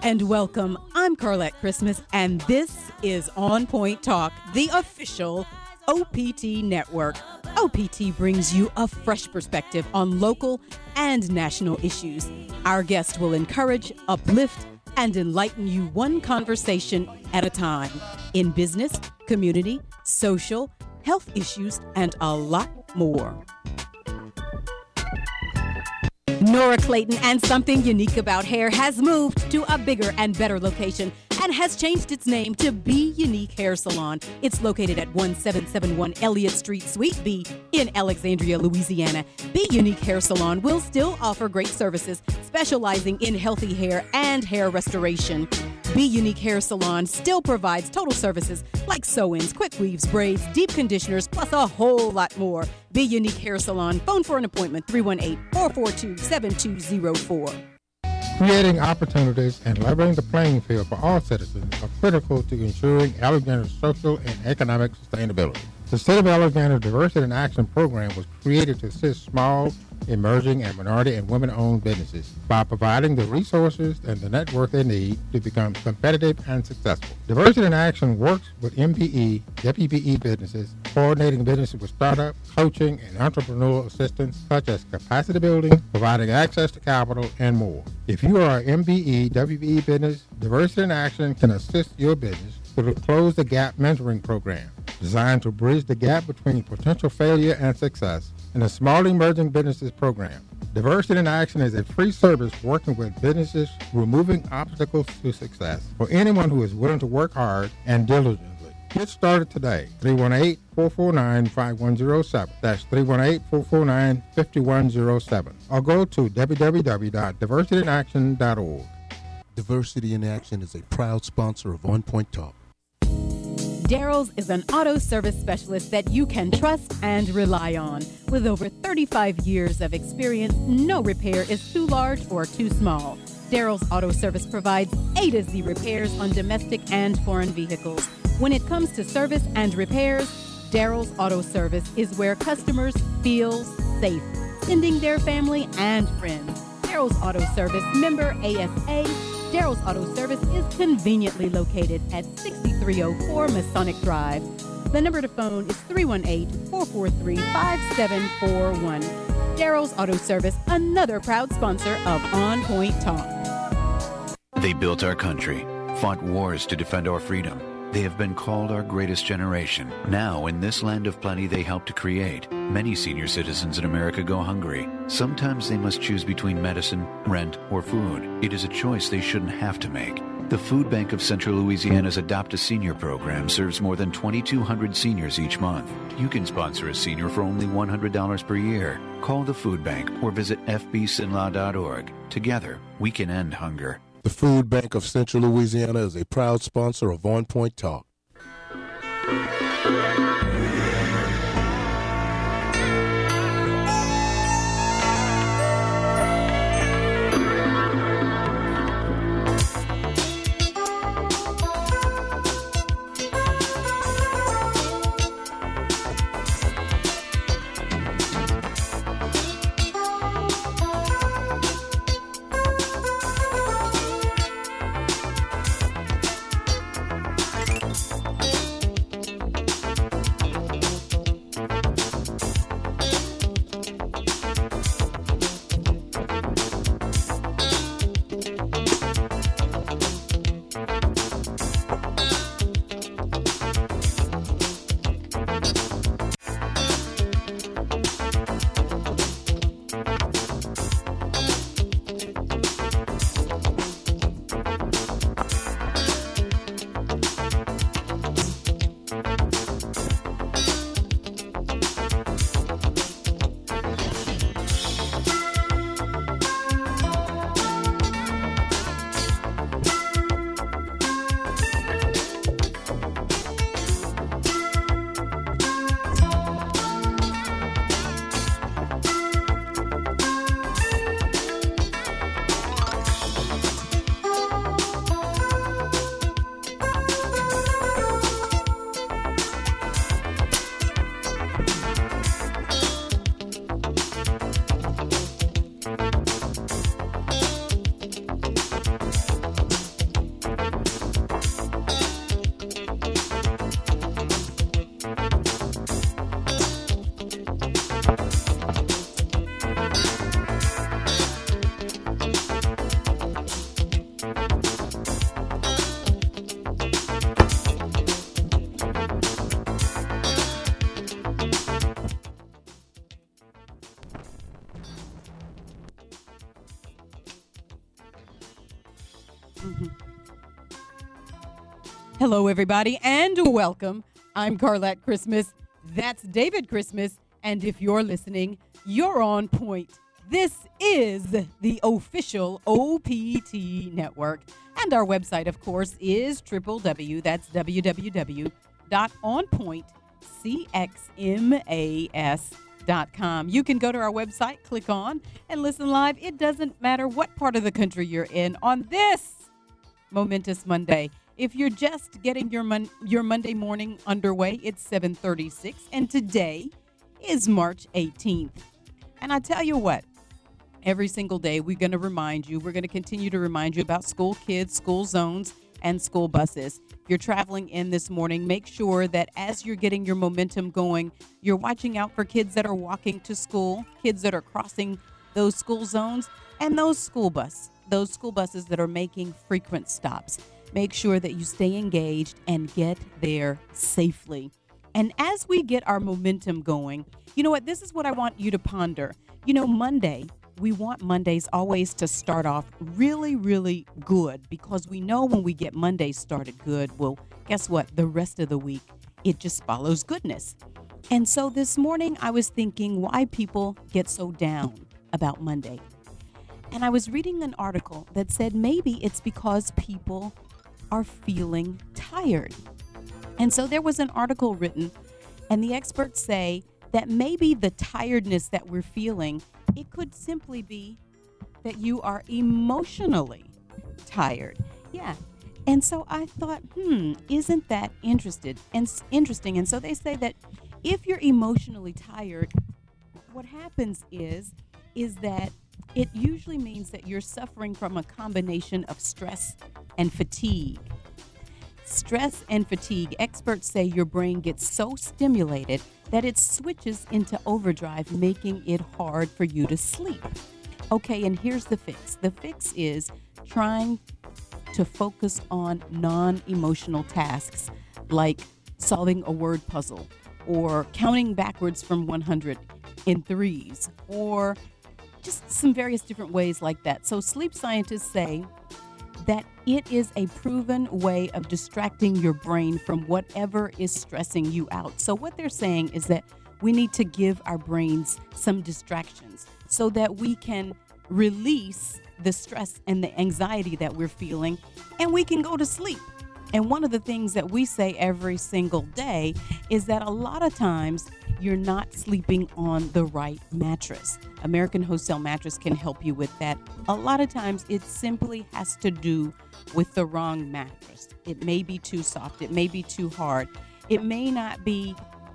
and welcome. I'm Carlette Christmas, and this is On Point Talk, the official OPT network. OPT brings you a fresh perspective on local and national issues. Our guest will encourage, uplift, and enlighten you one conversation at a time in business, community, social, health issues, and a lot more. Nora Clayton and Something Unique About Hair has moved to a bigger and better location and has changed its name to Be Unique Hair Salon. It's located at 1771 Elliott Street, Suite B in Alexandria, Louisiana. Be Unique Hair Salon will still offer great services, specializing in healthy hair and hair restoration. Be Unique Hair Salon still provides total services like sew-ins, quick weaves, braids, deep conditioners, plus a whole lot more. Be Unique Hair Salon. Phone for an appointment, 318-442-7204. Creating opportunities and leveling the playing field for all citizens are critical to ensuring Alexandria's social and economic sustainability. The State of Alexandria Diversity in Action program was created to assist small, emerging, and minority and women-owned businesses by providing the resources and the network they need to become competitive and successful. Diversity in Action works with MBE, WBE businesses, coordinating businesses with startup, coaching, and entrepreneurial assistance such as capacity building, providing access to capital, and more. If you are an MBE, WBE business, Diversity in Action can assist your business through the Close the Gap mentoring program, designed to bridge the gap between potential failure and success, and the Small Emerging Businesses program. Diversity in Action is a free service working with businesses removing obstacles to success for anyone who is willing to work hard and diligently. Get started today. 318-449-5107. That's 318-449-5107. Or go to www.diversityinaction.org. Diversity in Action is a proud sponsor of On Point Talk. Daryl's is an auto service specialist that you can trust and rely on. With over 35 years of experience, no repair is too large or too small. Daryl's Auto Service provides A to Z repairs on domestic and foreign vehicles. When it comes to service and repairs, Daryl's Auto Service is where customers feel safe, sending their family and friends. Daryl's Auto Service, member ASA. Daryl's Auto Service is conveniently located at 6304 Masonic Drive. The number to phone is 318-443-5741. Daryl's Auto Service, another proud sponsor of On Point Talk. They built our country, fought wars to defend our freedom. They have been called our greatest generation. Now, in this land of plenty they helped to create, many senior citizens in America go hungry. Sometimes they must choose between medicine, rent, or food. It is a choice they shouldn't have to make. The Food Bank of Central Louisiana's Adopt a Senior program serves more than 2,200 seniors each month. You can sponsor a senior for only $100 per year. Call the Food Bank or visit fbsinlaw.org. Together, we can end hunger. The Food Bank of Central Louisiana is a proud sponsor of On Point Talk. Hello, everybody, and welcome. I'm Carlette Christmas. That's David Christmas. And if you're listening, you're on point. This is the official OPT network. And our website, of course, is www.onpointcxmas.com. You can go to our website, click on, and listen live. It doesn't matter what part of the country you're in on this momentous Monday. If you're just getting your Monday morning underway, it's 7:36, and today is March 18th. And I tell you what, every single day we're going to continue to remind you about school kids, school zones, and school buses. If you're traveling in this morning, make sure that as you're getting your momentum going, you're watching out for kids that are walking to school, kids that are crossing those school zones, and those school buses that are making frequent stops. Make sure that you stay engaged and get there safely. And as we get our momentum going, you know what? This is what I want you to ponder. Monday, we want Mondays always to start off really, really good, because we know when we get Mondays started good, well, guess what? The rest of the week, it just follows goodness. And so this morning, I was thinking why people get so down about Monday. And I was reading an article that said maybe it's because people are feeling tired. And so there was an article written, and the experts say that maybe the tiredness that we're feeling, it could simply be that you are emotionally tired. Yeah. And so I thought, isn't that interesting? And so they say that if you're emotionally tired, what happens is that it usually means that you're suffering from a combination of stress and fatigue. Stress and fatigue, experts say your brain gets so stimulated that it switches into overdrive, making it hard for you to sleep. Okay, and here's the fix. The fix is trying to focus on non-emotional tasks like solving a word puzzle or counting backwards from 100 in threes, or just some various different ways like that. So sleep scientists say that it is a proven way of distracting your brain from whatever is stressing you out. So what they're saying is that we need to give our brains some distractions so that we can release the stress and the anxiety that we're feeling, and we can go to sleep. And one of the things that we say every single day is that a lot of times you're not sleeping on the right mattress. American Hostel Mattress can help you with that. A lot of times it simply has to do with the wrong mattress. It may be too soft. It may be too hard. It may not be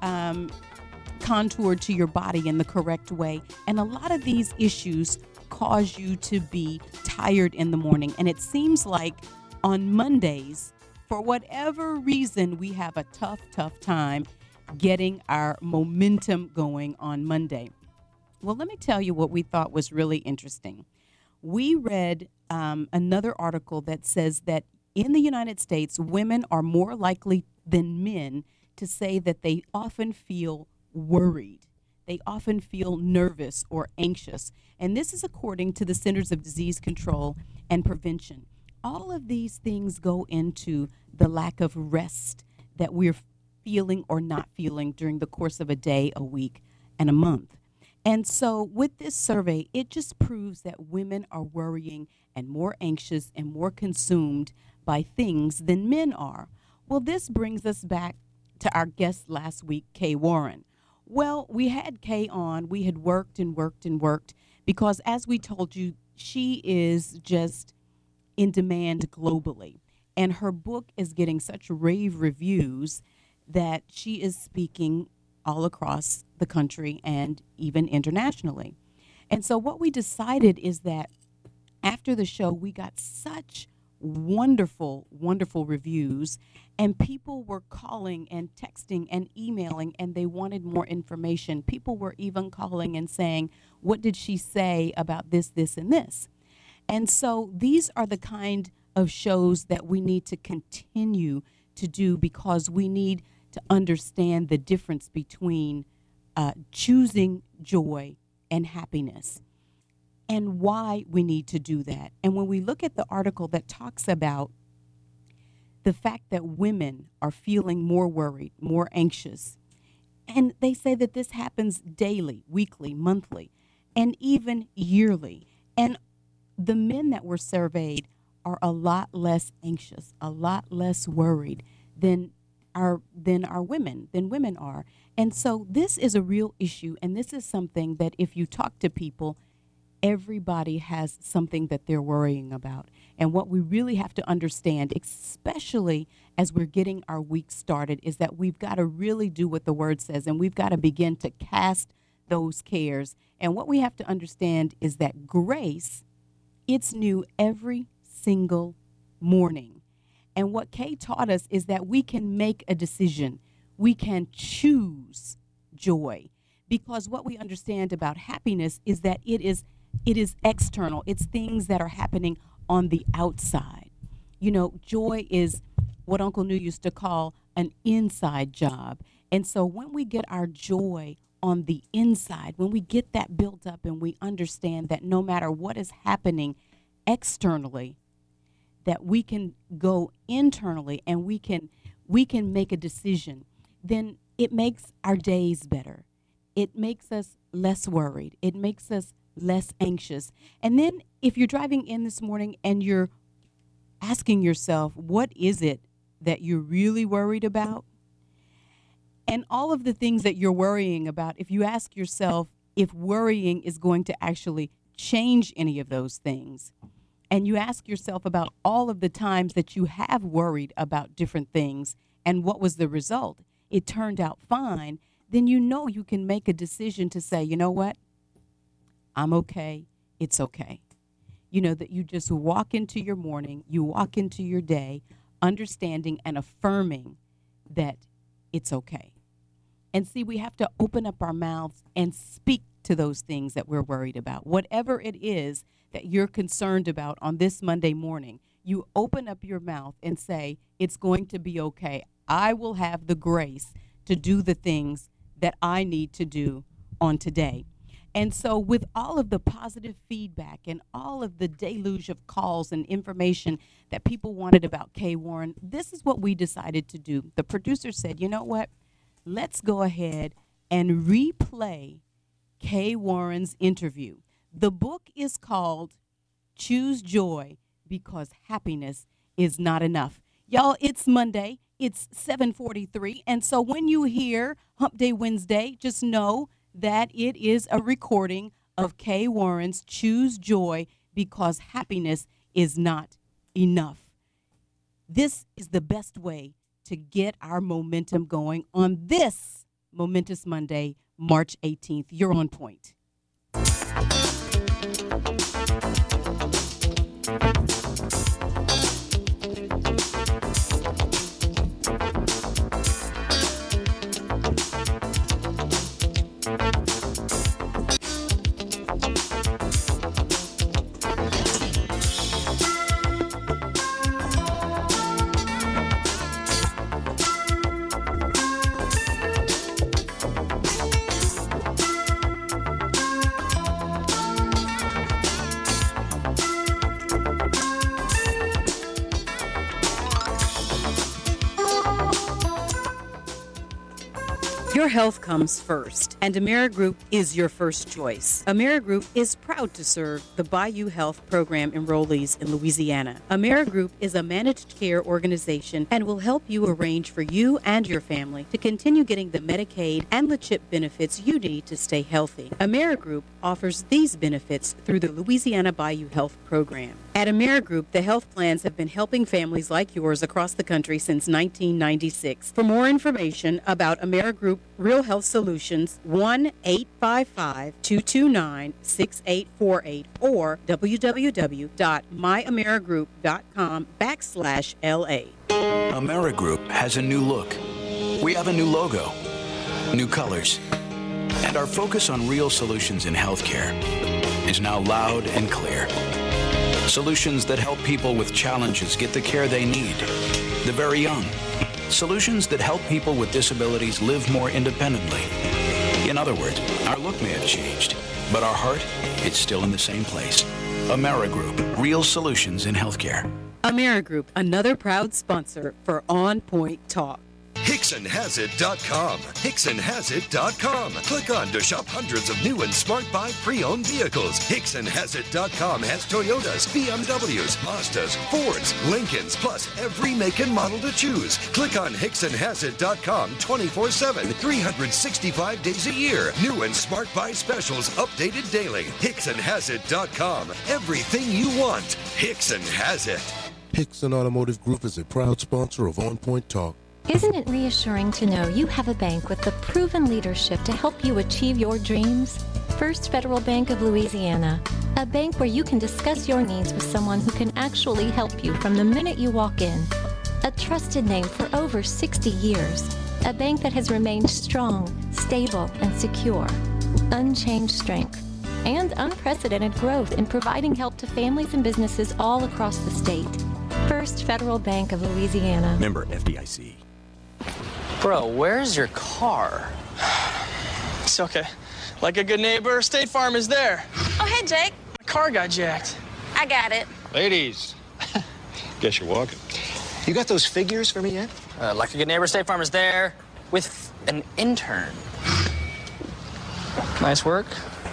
contoured to your body in the correct way. And a lot of these issues cause you to be tired in the morning. And it seems like on Mondays, for whatever reason, we have a tough time getting our momentum going on Monday. Well, let me tell you what we thought was really interesting. We read another article that says that in the United States, women are more likely than men to say that they often feel worried. They often feel nervous or anxious. And this is according to the Centers of Disease Control and Prevention. All of these things go into the lack of rest that we're feeling or not feeling during the course of a day, a week, and a month. And so with this survey, it just proves that women are worrying and more anxious and more consumed by things than men are. Well, this brings us back to our guest last week, Kay Warren. Well, we had Kay on. We had worked because, as we told you, she is just in demand globally. And her book is getting such rave reviews that she is speaking all across the country and even internationally. And so what we decided is that after the show, we got such wonderful reviews, and people were calling and texting and emailing, and they wanted more information. People were even calling and saying, what did she say about this, and this? And so these are the kind of shows that we need to continue to do, because we need to understand the difference between choosing joy and happiness, and why we need to do that. And when we look at the article that talks about the fact that women are feeling more worried, more anxious. And they say that this happens daily, weekly, monthly, and even yearly. And the men that were surveyed are a lot less anxious, a lot less worried than women are. And so this is a real issue, and this is something that if you talk to people, everybody has something that they're worrying about. And what we really have to understand, especially as we're getting our week started, is that we've got to really do what the word says, and we've got to begin to cast those cares. And what we have to understand is that grace, it's new every single morning. And what Kay taught us is that we can make a decision. We can choose joy, because what we understand about happiness is that it is external. It's things that are happening on the outside. You know, joy is what Uncle New used to call an inside job. And so when we get our joy on the inside, when we get that built up and we understand that no matter what is happening externally, that we can go internally and we can make a decision, then it makes our days better. It makes us less worried. It makes us less anxious. And then if you're driving in this morning and you're asking yourself, what is it that you're really worried about? And all of the things that you're worrying about, if you ask yourself if worrying is going to actually change any of those things, and you ask yourself about all of the times that you have worried about different things and what was the result, it turned out fine, then you know you can make a decision to say, you know what? I'm okay. It's okay. You know, that you just walk into your morning, you walk into your day, understanding and affirming that it's okay. And see, we have to open up our mouths and speak to those things that we're worried about. Whatever it is that you're concerned about on this Monday morning, you open up your mouth and say, it's going to be okay. I will have the grace to do the things that I need to do on today. And so with all of the positive feedback and all of the deluge of calls and information that people wanted about Kay Warren, this is what we decided to do. The producer said, you know what? Let's go ahead and replay Kay Warren's interview. The book is called Choose Joy Because Happiness Is Not Enough. Y'all, it's Monday. It's 7:43. And so when you hear Hump Day Wednesday, just know that it is a recording of Kay Warren's Choose Joy Because Happiness Is Not Enough. This is the best way to get our momentum going on this momentous Monday, March 18th. You're on point. Your health comes first, and AmeriGroup is your first choice. AmeriGroup is proud to serve the Bayou Health Program enrollees in Louisiana. AmeriGroup is a managed care organization and will help you arrange for you and your family to continue getting the Medicaid and the CHIP benefits you need to stay healthy. AmeriGroup offers these benefits through the Louisiana Bayou Health Program. At AmeriGroup, the health plans have been helping families like yours across the country since 1996. For more information about AmeriGroup Real Health Solutions, 1-855-229-6848 or www.myamerigroup.com/LA. AmeriGroup has a new look. We have a new logo, new colors, and our focus on real solutions in healthcare is now loud and clear. Solutions that help people with challenges get the care they need, the very young. Solutions that help people with disabilities live more independently. In other words, our look may have changed, but our heart is still in the same place. AmeriGroup, real solutions in healthcare. AmeriGroup, another proud sponsor for On Point Talk. HicksonHasIt.com. HicksonHasIt.com. Click on to shop hundreds of new and Smart Buy pre-owned vehicles. HicksonHasIt.com has Toyotas, BMWs, Mazdas, Fords, Lincolns, plus every make and model to choose. Click on HicksonHasIt.com 24/7, 365 days a year. New and Smart Buy specials updated daily. HicksonHasIt.com. Everything you want. Hickson has it. Hickson Automotive Group is a proud sponsor of On Point Talk. Isn't it reassuring to know you have a bank with the proven leadership to help you achieve your dreams? First Federal Bank of Louisiana, a bank where you can discuss your needs with someone who can actually help you from the minute you walk in. A trusted name for over 60 years, a bank that has remained strong, stable, and secure. Unchanged strength and unprecedented growth in providing help to families and businesses all across the state. First Federal Bank of Louisiana. Member FDIC. Bro, where's your car? It's okay. Like a good neighbor, State Farm is there. Oh, hey, Jake. My car got jacked. I got it. Ladies, guess you're walking. You got those figures for me yet? Like a good neighbor, State Farm is there with an intern. Nice work.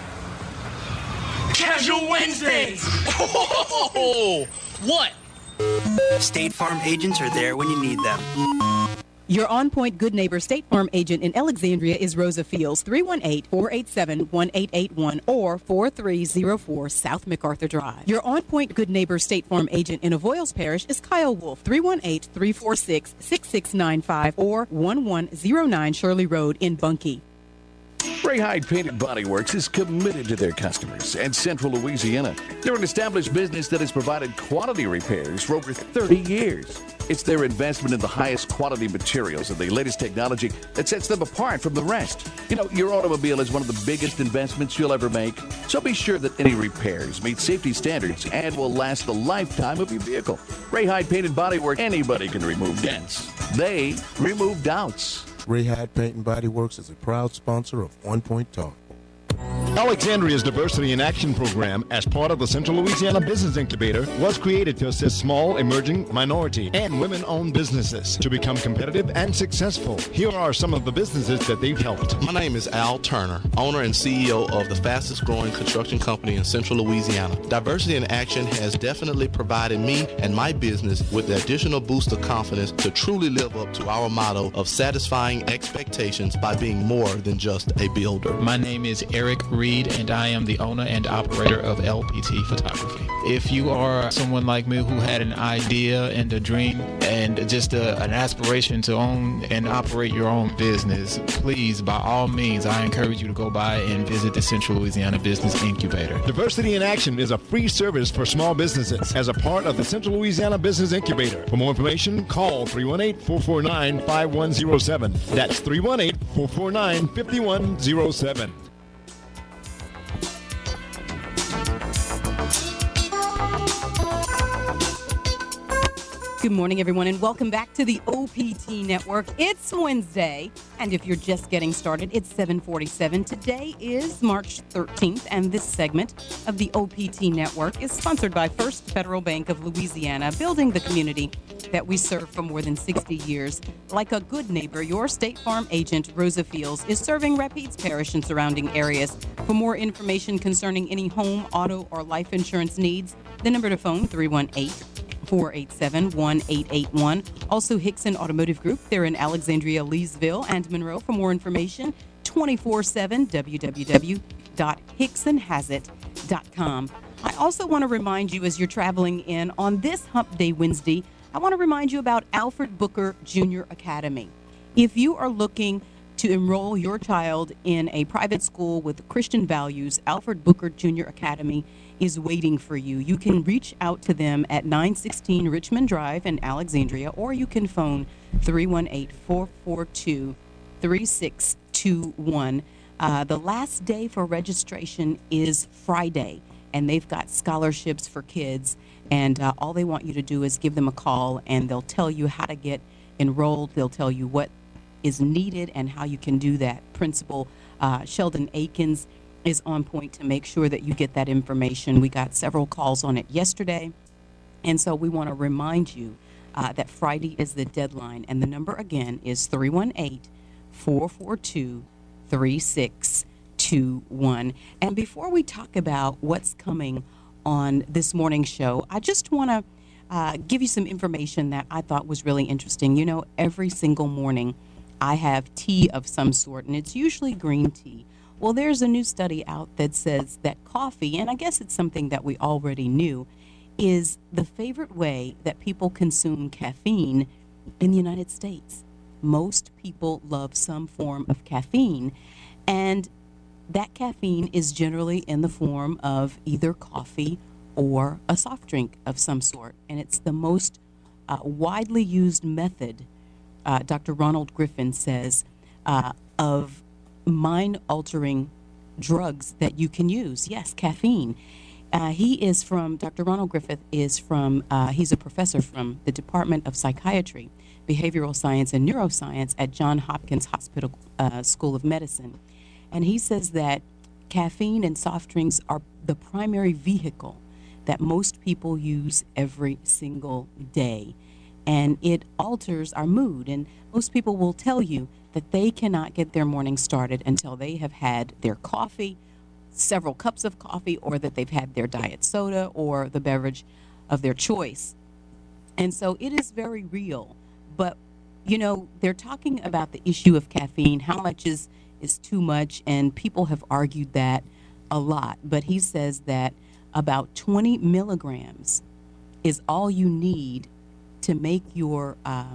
Casual Wednesdays! Oh, what? State Farm agents are there when you need them. Your On Point Good Neighbor State Farm agent in Alexandria is Rosa Fields, 318-487-1881 or 4304 South MacArthur Drive. Your On Point Good Neighbor State Farm agent in Avoyles Parish is Kyle Wolf, 318-346-6695 or 1109 Shirley Road in Bunkie. Ray Hyde Painted Body Works is committed to their customers and Central Louisiana. They're an established business that has provided quality repairs for over 30 years. It's their investment in the highest quality materials and the latest technology that sets them apart from the rest. You know, your automobile is one of the biggest investments you'll ever make, so be sure that any repairs meet safety standards and will last the lifetime of your vehicle. Ray Hyde Painted Body Works, anybody can remove dents. They remove doubts. Ray Hyde Paint and Body Works is a proud sponsor of On Point Talk. Alexandria's Diversity in Action program, as part of the Central Louisiana Business Incubator, was created to assist small, emerging, minority, and women-owned businesses to become competitive and successful. Here are some of the businesses that they've helped. My name is Al Turner, owner and CEO of the fastest growing construction company in Central Louisiana. Diversity in Action has definitely provided me and my business with the additional boost of confidence to truly live up to our motto of satisfying expectations by being more than just a builder. My name is Eric Reed, and I am the owner and operator of LPT Photography. If you are someone like me who had an idea and a dream and just an aspiration to own and operate your own business, please, by all means, I encourage you to go by and visit the Central Louisiana Business Incubator. Diversity in Action is a free service for small businesses as a part of the Central Louisiana Business Incubator. For more information, call 318-449-5107. That's 318-449-5107. Good morning, everyone, and welcome back to the OPT Network. It's Wednesday, and if you're just getting started, it's 7:47. Today is March 13th, and this segment of the OPT Network is sponsored by First Federal Bank of Louisiana, building the community that we serve for more than 60 years. Like a good neighbor, your State Farm agent, Rosa Fields, is serving Rapides Parish and surrounding areas. For more information concerning any home, auto, or life insurance needs, the number to phone, 318-487-1881. Also, Hickson Automotive Group. They're in Alexandria, Leesville, and Monroe. For more information, 24/7, www.hicksonhasit.com. I also want to remind you, as you're traveling in on this Hump Day Wednesday, I want to remind you about Alfred Booker Junior Academy. If you are looking to enroll your child in a private school with Christian values, Alfred Booker Junior Academy is waiting for you. You can reach out to them at 916 Richmond Drive in Alexandria, or you can phone 318-442-3621. The last day for registration is Friday, and they've got scholarships for kids, and all they want you to do is give them a call, and they'll tell you how to get enrolled. They'll tell you what is needed and how you can do that. Principal Sheldon Akins is on point to make sure that you get that information. We got several calls on it yesterday, And so we want to remind you that Friday is the deadline. And the number again is 318-442-3621. And before we talk about what's coming on this morning's show, I just want to give you some information that I thought was really interesting. You know, every single morning I have tea of some sort, and it's usually green tea. Well, there's a new study out that says that coffee, and I guess it's something that we already knew, is the favorite way that people consume caffeine in the United States. Most people love some form of caffeine, and that caffeine is generally in the form of either coffee or a soft drink of some sort. And it's the most widely used method, Dr. Ronald Griffin says, of mind-altering drugs that you can use. Yes, caffeine. Dr. Ronald Griffith is from, he's a professor from the Department of Psychiatry, Behavioral Science, and Neuroscience at Johns Hopkins Hospital School of Medicine. And he says that caffeine and soft drinks are the primary vehicle that most people use every single day. And it alters our mood. And most people will tell you that they cannot get their morning started until they have had their coffee, several cups of coffee, or that they've had their diet soda or the beverage of their choice. And so it is very real. But, you know, they're talking about the issue of caffeine, how much is too much, and people have argued that a lot. But he says that about 20 milligrams is all you need to make your,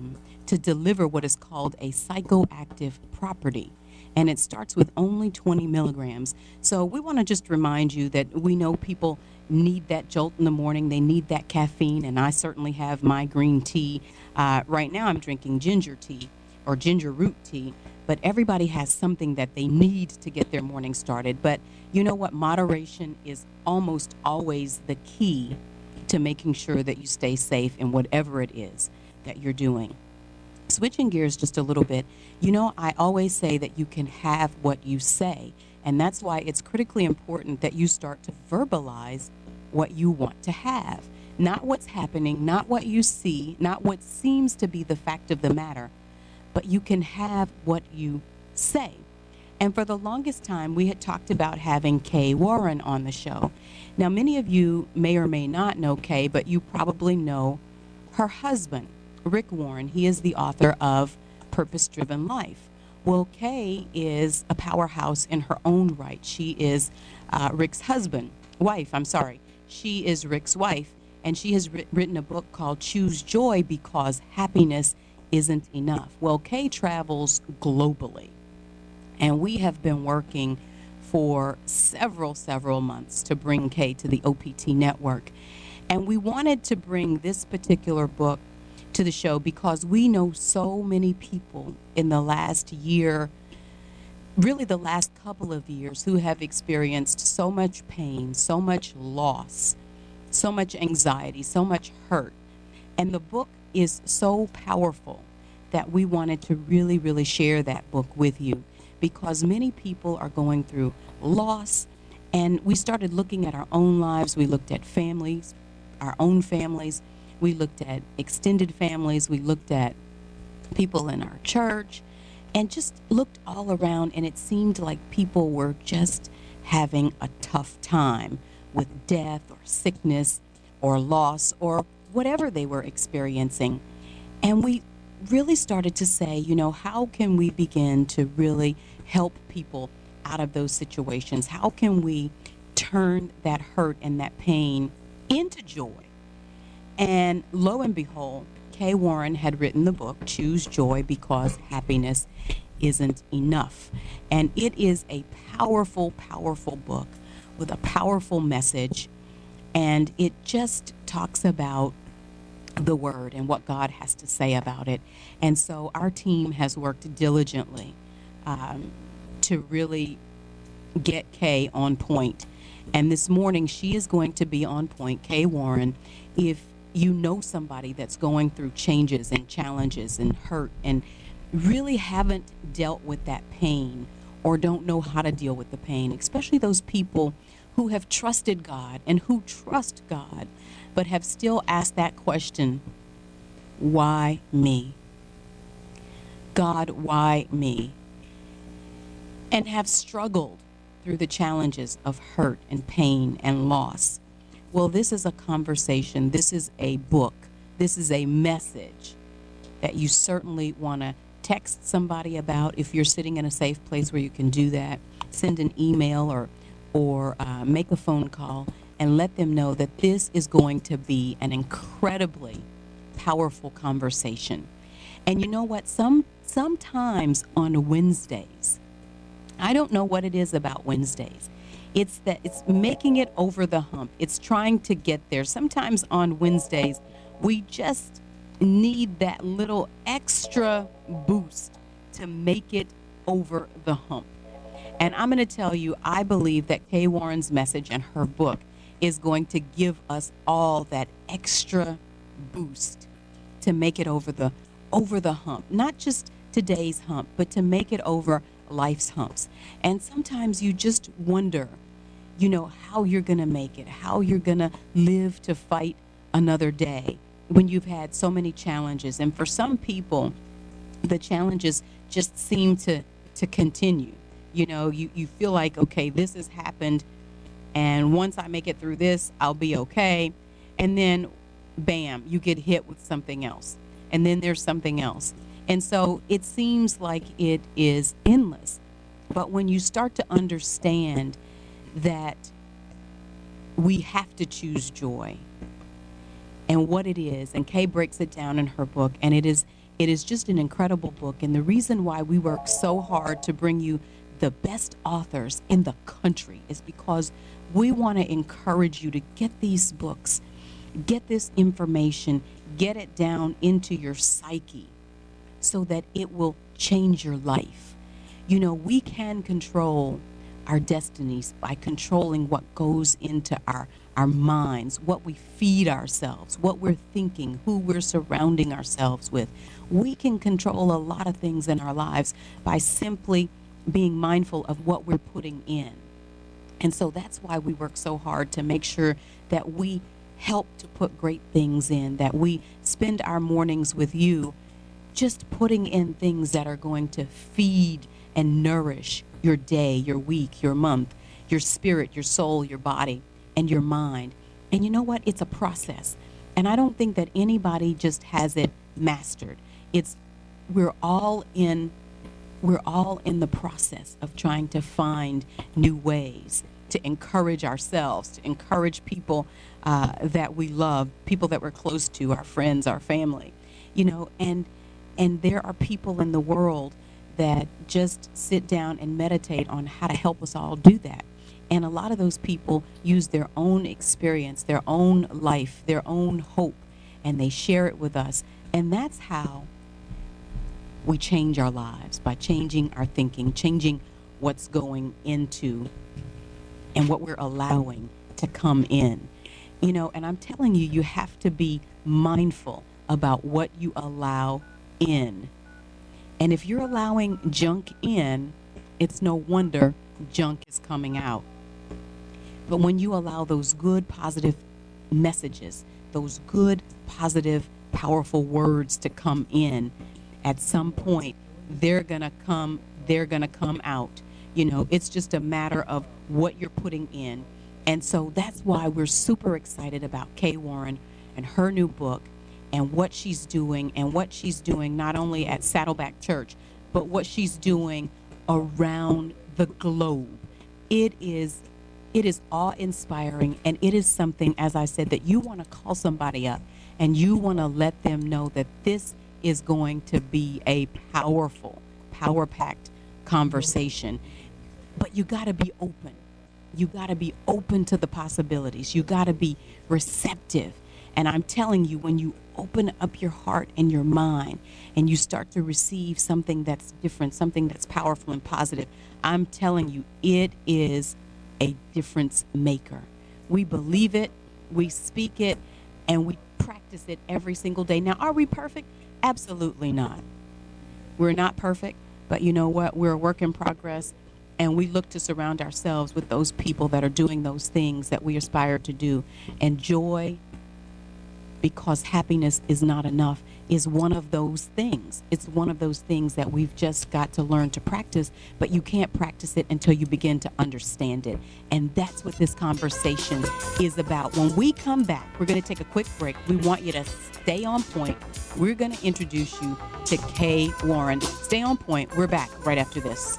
to deliver what is called a psychoactive property. And it starts with only 20 milligrams. So we want to just remind you that we know people need that jolt in the morning. They need that caffeine, and I certainly have my green tea. Right now I'm drinking ginger tea or ginger root tea, but everybody has something that they need to get their morning started. But you know what? Moderation is almost always the key to making sure that you stay safe in whatever it is that you're doing. Switching gears just a little bit, you know, I always say that you can have what you say, and that's why it's critically important that you start to verbalize what you want to have. Not what's happening, not what you see, not what seems to be the fact of the matter, but you can have what you say. And for the longest time, we had talked about having Kay Warren on the show. Now, many of you may or may not know Kay, but you probably know her husband, Rick Warren. He is the author of Purpose Driven Life. Well, Kay is a powerhouse in her own right. She is Rick's wife. She is Rick's wife, and she has written a book called Choose Joy Because Happiness Isn't Enough. Well, Kay travels globally, and we have been working for several months to bring Kay to the OPT network. And we wanted to bring this particular book to the show because we know so many people in the last year, really the last couple of years, who have experienced so much pain, so much loss, so much anxiety, so much hurt. And the book is so powerful that we wanted to really share that book with you, because many people are going through loss. And we started looking at our own lives. We looked at families, our own families. We looked at extended families. We looked at people in our church, and just looked all around, and it seemed like people were just having a tough time with death or sickness or loss or whatever they were experiencing. And we really started to say, you know, how can we begin to really help people out of those situations? How can we turn that hurt and that pain into joy? And lo and behold, Kay Warren had written the book, Choose Joy Because Happiness Isn't Enough. And it is a powerful book with a powerful message. And it just talks about the Word and what God has to say about it. And so our team has worked diligently to really get Kay on point. And this morning, she is going to be on point, Kay Warren. If you know somebody that's going through changes and challenges and hurt and really haven't dealt with that pain or don't know how to deal with the pain, especially those people who have trusted God and who trust God, but have still asked that question, why me? God, why me? And have struggled through the challenges of hurt and pain and loss. Well, this is a conversation, this is a book, this is a message that you certainly want to text somebody about if you're sitting in a safe place where you can do that. Send an email or make a phone call and let them know that this is going to be an incredibly powerful conversation. And you know what? Sometimes on Wednesdays, I don't know what it is about Wednesdays. It's that it's making it over the hump. It's trying to get there. Sometimes on Wednesdays, we just need that little extra boost to make it over the hump. And I'm going to tell you, I believe that Kay Warren's message and her book is going to give us all that extra boost to make it over the hump. Not just today's hump, but to make it over life's humps. And sometimes you just wonder, how you're going to make it, how you're going to live to fight another day when you've had so many challenges. And for some people, the challenges just seem to continue. You feel like, okay, this has happened, and once I make it through this, I'll be okay. And then, bam, you get hit with something else. And then there's something else. And so it seems like it is endless. But when you start to understand that we have to choose joy and what it is, and Kay breaks it down in her book, and it is just an incredible book. And the reason why we work so hard to bring you the best authors in the country is because we want to encourage you to get these books, get this information, get it down into your psyche so that it will change your life. We can control our destinies by controlling what goes into our minds, what we feed ourselves, what we're thinking, who we're surrounding ourselves with. We can control a lot of things in our lives by simply being mindful of what we're putting in. And so that's why we work so hard to make sure that we help to put great things in, that we spend our mornings with you just putting in things that are going to feed and nourish your day, your week, your month, your spirit, your soul, your body, and your mind. And you know what? It's a process. And I don't think that anybody just has it mastered. We're all in the process of trying to find new ways to encourage ourselves, to encourage people that we love, people that we're close to, our friends, our family, and there are people in the world that just sit down and meditate on how to help us all do that. And a lot of those people use their own experience, their own life, their own hope, and they share it with us. And that's how we change our lives, by changing our thinking, changing what's going into and what we're allowing to come in. And I'm telling you, you have to be mindful about what you allow in. And if you're allowing junk in, it's no wonder junk is coming out. But when you allow those good, positive messages, those good, positive, powerful words to come in, at some point, they're gonna come out. It's just a matter of what you're putting in. And so that's why we're super excited about Kay Warren and her new book and what she's doing not only at Saddleback Church, but what she's doing around the globe. It is awe-inspiring, and it is something, as I said, that you want to call somebody up and you want to let them know that this is going to be a powerful, power-packed conversation. But you got to be open. You got to be open to the possibilities. You got to be receptive. And I'm telling you, when you open up your heart and your mind and you start to receive something that's different, something that's powerful and positive, I'm telling you, it is a difference maker. We believe it, we speak it, and we practice it every single day. Now, are we perfect? Absolutely not. We're not perfect, but you know what? We're a work in progress. And we look to surround ourselves with those people that are doing those things that we aspire to do. And joy, because happiness is not enough, is one of those things. It's one of those things that we've just got to learn to practice, but you can't practice it until you begin to understand it. And that's what this conversation is about. When we come back, we're going to take a quick break. We want you to stay on point. We're going to introduce you to Kay Warren. Stay on point. We're back right after this.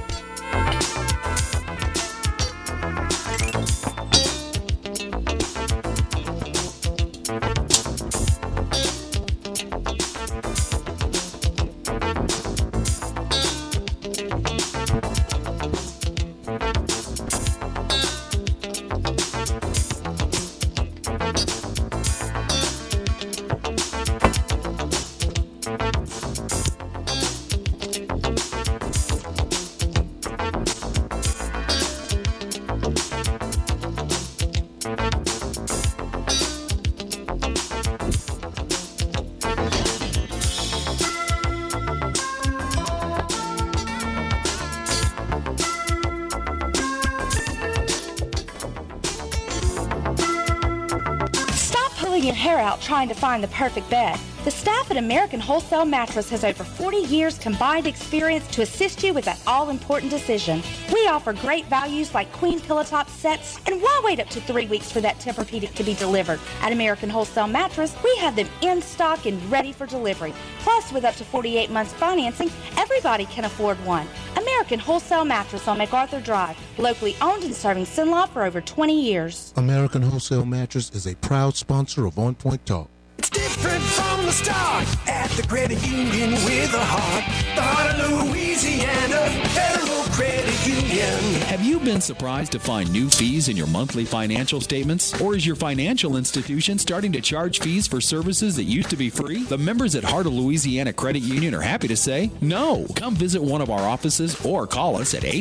Your hair out trying to find the perfect bed. The staff at American Wholesale Mattress has over 40 years combined experience to assist you with that all-important decision. We offer great values like queen pillow top sets, and why wait up to 3 weeks for that Tempur-Pedic to be delivered? At American Wholesale Mattress, we have them in stock and ready for delivery. Plus, with up to 48 months financing, everybody can afford one. American Wholesale Mattress on MacArthur Drive, locally owned and serving Cenla for over 20 years. American Wholesale Mattress is a proud sponsor of On Point Talk. It's different from the start at the credit union with a heart. The heart of Louisiana, Federal Credit Union. Have you been surprised to find new fees in your monthly financial statements? Or is your financial institution starting to charge fees for services that used to be free? The members at Heart of Louisiana Credit Union are happy to say no. Come visit one of our offices or call us at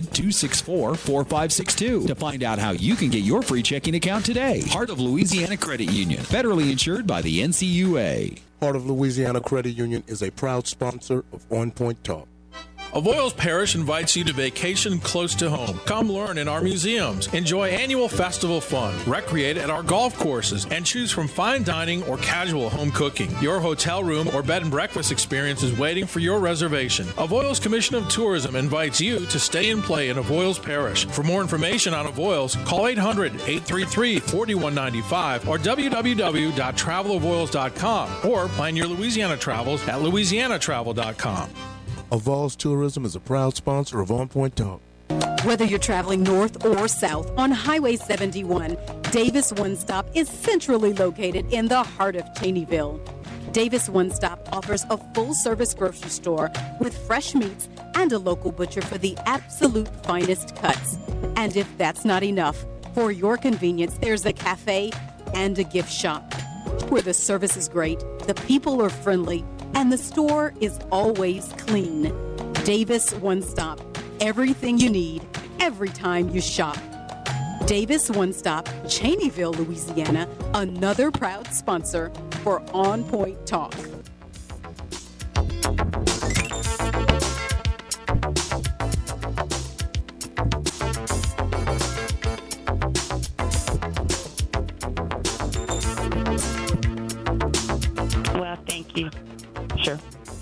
800-264-4562 to find out how you can get your free checking account today. Heart of Louisiana Credit Union, federally insured by the NCUA. Heart of Louisiana Credit Union is a proud sponsor of On Point Talk. Avoyelles Parish invites you to vacation close to home. Come learn in our museums, enjoy annual festival fun, recreate at our golf courses, and choose from fine dining or casual home cooking. Your hotel room or bed and breakfast experience is waiting for your reservation. Avoyelles Commission of Tourism invites you to stay and play in Avoyelles Parish. For more information on Avoyelles, call 800-833-4195 or www.travelavoyelles.com or plan your Louisiana travels at louisianatravel.com. Avoyelles Tourism is a proud sponsor of On Point Talk. Whether you're traveling north or south on Highway 71, Davis One Stop is centrally located in the heart of Cheneyville. Davis One Stop offers a full-service grocery store with fresh meats and a local butcher for the absolute finest cuts. And if that's not enough, for your convenience, there's a cafe and a gift shop where the service is great, the people are friendly, and the store is always clean. Davis One Stop. Everything you need, every time you shop. Davis One Stop, Cheneyville, Louisiana, another proud sponsor for On Point Talk. Well, thank you. Sure.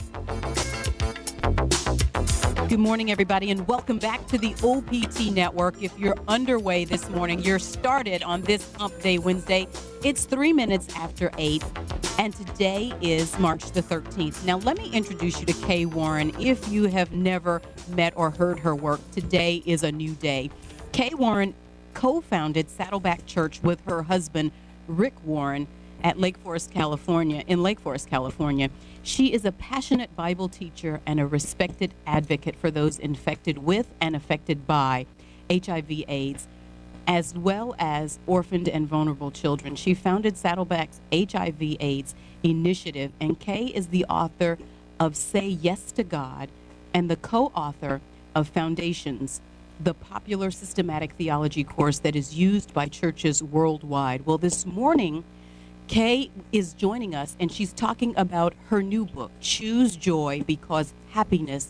Good morning, everybody, and welcome back to the OPT Network. If you're underway this morning, you're started on this Hump Day Wednesday. It's 3 minutes after 8, and today is March the 13th. Now, let me introduce you to Kay Warren. If you have never met or heard her work, today is a new day. Kay Warren co-founded Saddleback Church with her husband, Rick Warren, at Lake Forest, California, in Lake Forest, California. She is a passionate Bible teacher and a respected advocate for those infected with and affected by HIV/AIDS, as well as orphaned and vulnerable children. She founded Saddleback's HIV/AIDS initiative, and Kay is the author of Say Yes to God and the co-author of Foundations, the popular systematic theology course that is used by churches worldwide. Well, this morning, Kay is joining us, and she's talking about her new book, Choose Joy, because happiness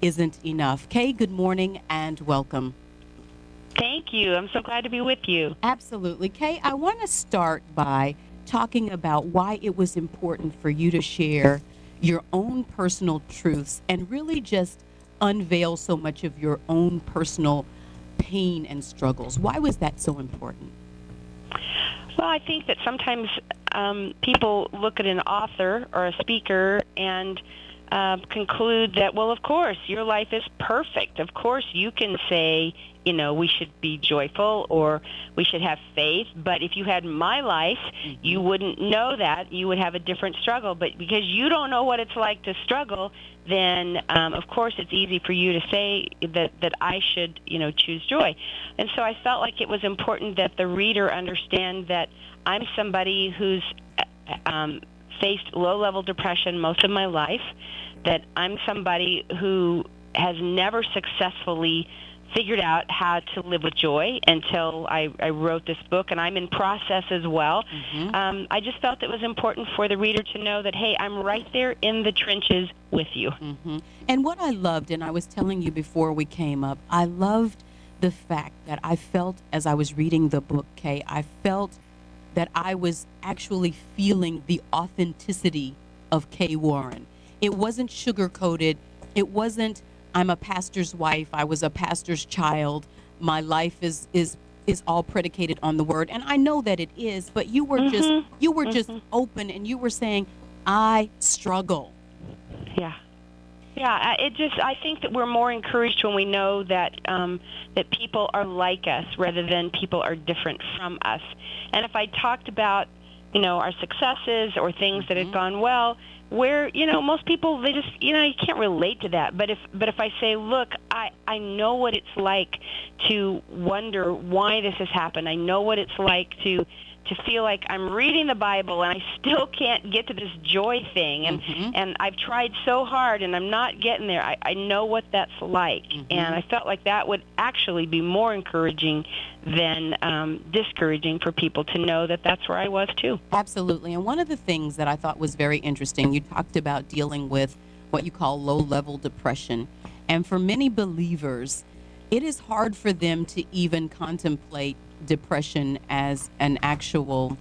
isn't enough. Kay, good morning and welcome. Thank you. I'm so glad to be with you. Absolutely. Kay, I want to start by talking about why it was important for you to share your own personal truths and really just unveil so much of your own personal pain and struggles. Why was that so important? Well, I think that sometimes people look at an author or a speaker and conclude that, well, of course, your life is perfect. Of course, you can say, we should be joyful or we should have faith. But if you had my life, you wouldn't know that. You would have a different struggle. But because you don't know what it's like to struggle, then, of course, it's easy for you to say that I should, choose joy. And so I felt like it was important that the reader understand that I'm somebody who's faced low-level depression most of my life, that I'm somebody who has never successfully figured out how to live with joy until I wrote this book, and I'm in process as well. I just felt it was important for the reader to know that, hey, I'm right there in the trenches with you. And what I loved, and I was telling you before we came up, I loved the fact that I felt as I was reading the book, Kay, I felt that I was actually feeling the authenticity of Kay Warren. It wasn't sugar-coated. It wasn't, I'm a pastor's wife, I was a pastor's child, my life is all predicated on the word. And I know that it is, but you were just open, and you were saying, I struggle. Yeah, I think that we're more encouraged when we know that that people are like us rather than people are different from us. And if I talked about, our successes or things that had gone well, where, most people, they just, you can't relate to that. But if I say, look, I know what it's like to wonder why this has happened. I know what it's like to feel like I'm reading the Bible and I still can't get to this joy thing. And I've tried so hard and I'm not getting there. I know what that's like. And I felt like that would actually be more encouraging than discouraging for people to know that that's where I was too. Absolutely. And one of the things that I thought was very interesting, you talked about dealing with what you call low-level depression. And for many believers, it is hard for them to even contemplate depression as an actual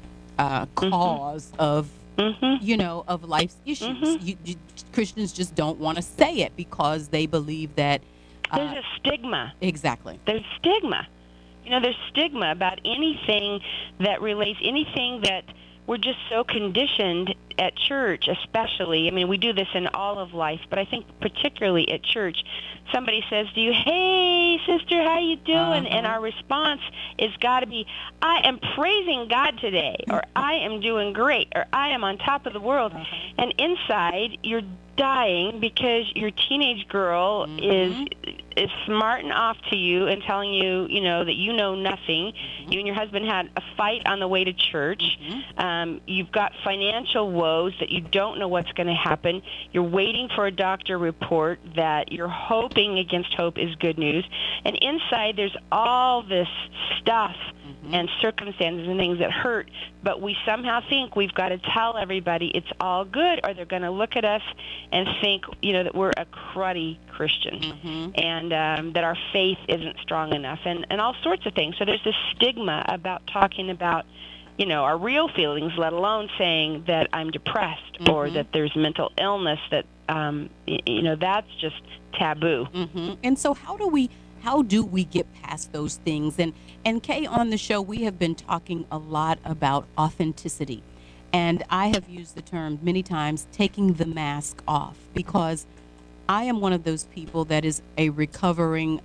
cause of, of life's issues. Christians just don't want to say it because they believe that there's a stigma. Exactly. There's stigma. There's stigma about anything that relates, anything that we're just so conditioned at church, especially. I mean, we do this in all of life, but I think particularly at church. Somebody says to you, hey, sister, how you doing? And our response is got to be, I am praising God today, or I am doing great, or I am on top of the world. And inside, you're dying because your teenage girl is smarting off to you and telling you, that you know nothing. You and your husband had a fight on the way to church. You've got financial woes that you don't know what's going to happen. You're waiting for a doctor report that you're hoping against hope is good news. And inside there's all this stuff and circumstances and things that hurt, but we somehow think we've got to tell everybody it's all good, or they're going to look at us and think, that we're a cruddy Christian, and that our faith isn't strong enough, and all sorts of things. So there's this stigma about talking about, our real feelings, let alone saying that I'm depressed or that there's mental illness, that, that's just taboo. And so how do we get past those things? And Kay, on the show, we have been talking a lot about authenticity. And I have used the term many times, taking the mask off, because I am one of those people that is a recovering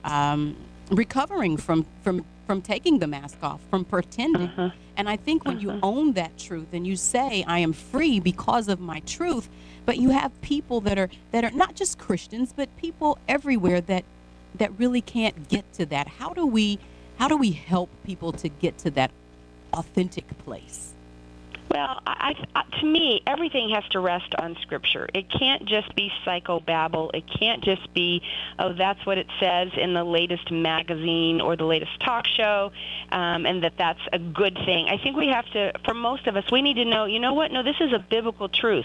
from taking the mask off, from pretending. And I think when you own that truth and you say, I am free because of my truth, but you have people that are not just Christians, but people everywhere that really can't get to that. How do we help people to get to that authentic place? Well, to me, everything has to rest on Scripture. It can't just be psychobabble. It can't just be, oh, that's what it says in the latest magazine or the latest talk show, and that's a good thing. I think we have to, for most of us, we need to know, you know what? No, this is a biblical truth.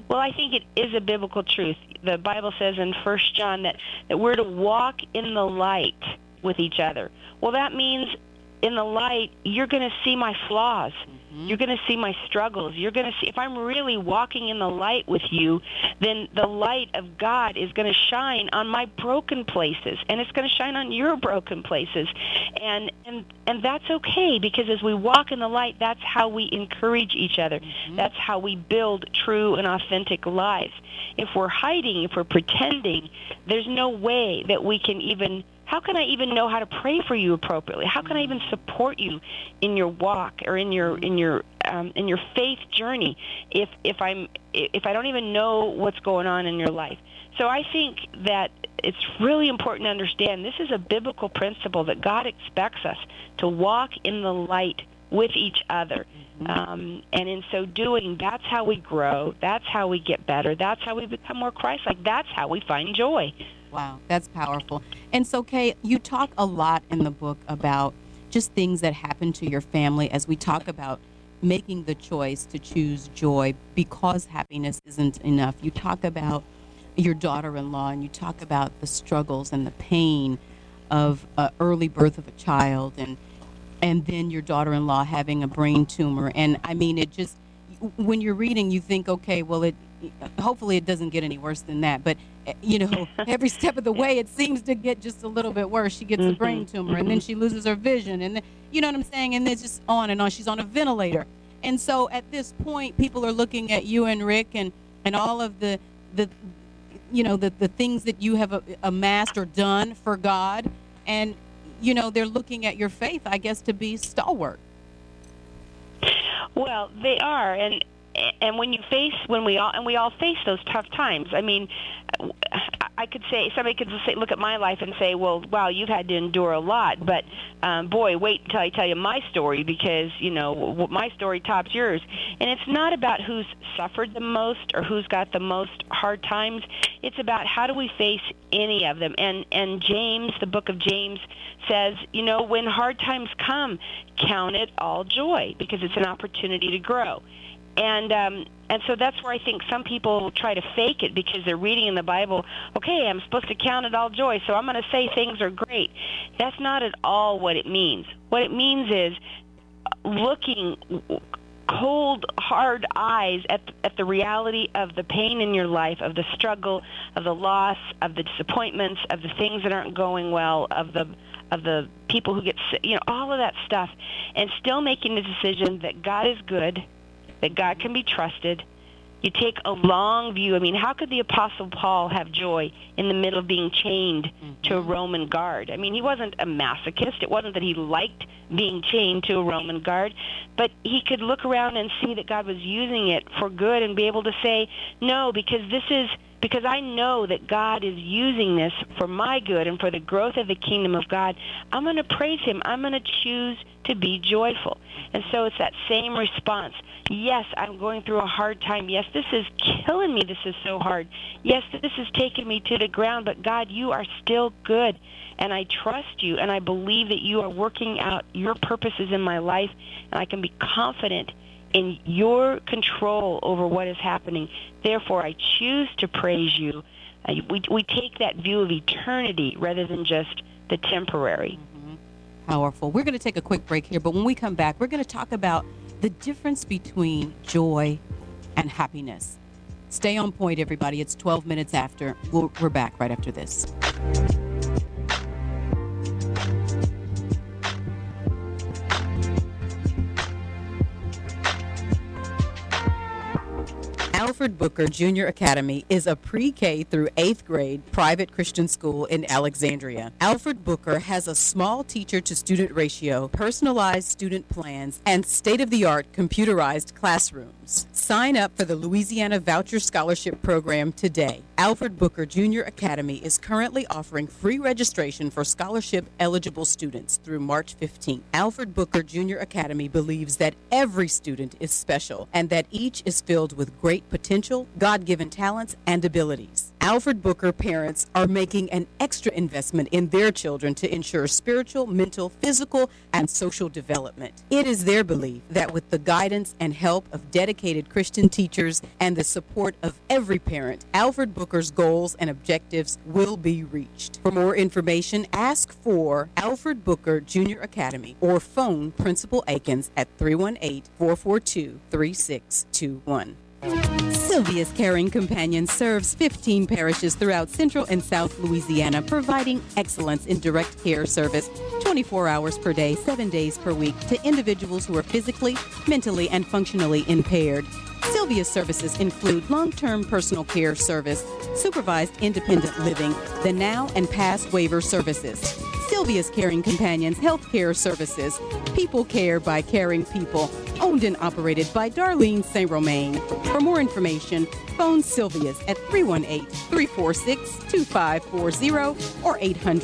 Well, I think it is a biblical truth. The Bible says in 1 John that we're to walk in the light with each other. Well, that means in the light, you're going to see my flaws. You're going to see my struggles. You're going to see, if I'm really walking in the light with you, then the light of God is going to shine on my broken places, and it's going to shine on your broken places. And that's okay, because as we walk in the light, that's how we encourage each other. That's how we build true and authentic lives. If we're hiding, if we're pretending, there's no way that we can even... How can I even know how to pray for you appropriately? How can I even support you in your walk or in your faith journey if I don't even know what's going on in your life? So I think that it's really important to understand this is a biblical principle that God expects us to walk in the light with each other. And in so doing, that's how we grow. That's how we get better. That's how we become more Christ-like. That's how we find joy. Wow, that's powerful. And so, Kay, you talk a lot in the book about just things that happen to your family as we talk about making the choice to choose joy because happiness isn't enough. You talk about your daughter-in-law, and you talk about the struggles and the pain of early birth of a child, and then your daughter-in-law having a brain tumor. And, I mean, it just, when you're reading, you think, okay, well, hopefully it doesn't get any worse than that. But, you know, every step of the way, it seems to get just a little bit worse. She gets a brain tumor, and then she loses her vision. And then, you know what I'm saying? And it's just on and on. She's on a ventilator. And so at this point, people are looking at you and Rick and all of the you know, the things that you have amassed or done for God. And, you know, they're looking at your faith, I guess, to be stalwart. Well, they are, and when we all face those tough times. I mean, I could say, somebody could say, look at my life and say, well, wow, you've had to endure a lot, but boy, wait until I tell you my story, because, you know, my story tops yours. And it's not about who's suffered the most or who's got the most hard times. It's about how do we face any of them. And James, the book of James, says, you know, when hard times come, count it all joy, because it's an opportunity to grow. And so that's where I think some people try to fake it, because they're reading in the Bible, okay, I'm supposed to count it all joy, so I'm going to say things are great. That's not at all what it means. What it means is looking cold, hard eyes at the reality of the pain in your life, of the struggle, of the loss, of the disappointments, of the things that aren't going well, of the people who get sick, you know, all of that stuff, and still making the decision that God is good, that God can be trusted. You take a long view. I mean, how could the Apostle Paul have joy in the middle of being chained to a Roman guard? I mean, he wasn't a masochist. It wasn't that he liked being chained to a Roman guard, but he could look around and see that God was using it for good and be able to say, no, because I know that God is using this for my good and for the growth of the kingdom of God. I'm going to praise him. I'm going to choose to be joyful. And so it's that same response. Yes, I'm going through a hard time. Yes, this is killing me. This is so hard. Yes, this is taking me to the ground, but God, you are still good, and I trust you, and I believe that you are working out your purposes in my life, and I can be confident in your control over what is happening. Therefore, I choose to praise you. We take that view of eternity rather than just the temporary. Powerful. We're going to take a quick break here, but when we come back, we're going to talk about the difference between joy and happiness. Stay on point, everybody. It's 12 minutes after. We're back right after this. Alfred Booker Junior Academy is a pre-K through 8th grade private Christian school in Alexandria. Alfred Booker has a small teacher-to-student ratio, personalized student plans, and state-of-the-art computerized classrooms. Sign up for the Louisiana Voucher Scholarship Program today. Alfred Booker Junior Academy is currently offering free registration for scholarship-eligible students through March 15th. Alfred Booker Junior Academy believes that every student is special and that each is filled with great potential potential, God-given talents, and abilities. Alfred Booker parents are making an extra investment in their children to ensure spiritual, mental, physical, and social development. It is their belief that with the guidance and help of dedicated Christian teachers and the support of every parent, Alfred Booker's goals and objectives will be reached. For more information, ask for Alfred Booker Junior Academy or phone Principal Akins at 318-442-3621. Sylvia's Caring Companion serves 15 parishes throughout Central and South Louisiana, providing excellence in direct care service 24 hours per day, 7 days per week to individuals who are physically, mentally, and functionally impaired. Sylvia's services include long-term personal care service, supervised independent living, the now and past waiver services. Sylvia's Caring Companions Health Care Services, people care by caring people, owned and operated by Darlene St. Romain. For more information, phone Sylvia's at 318-346-2540 or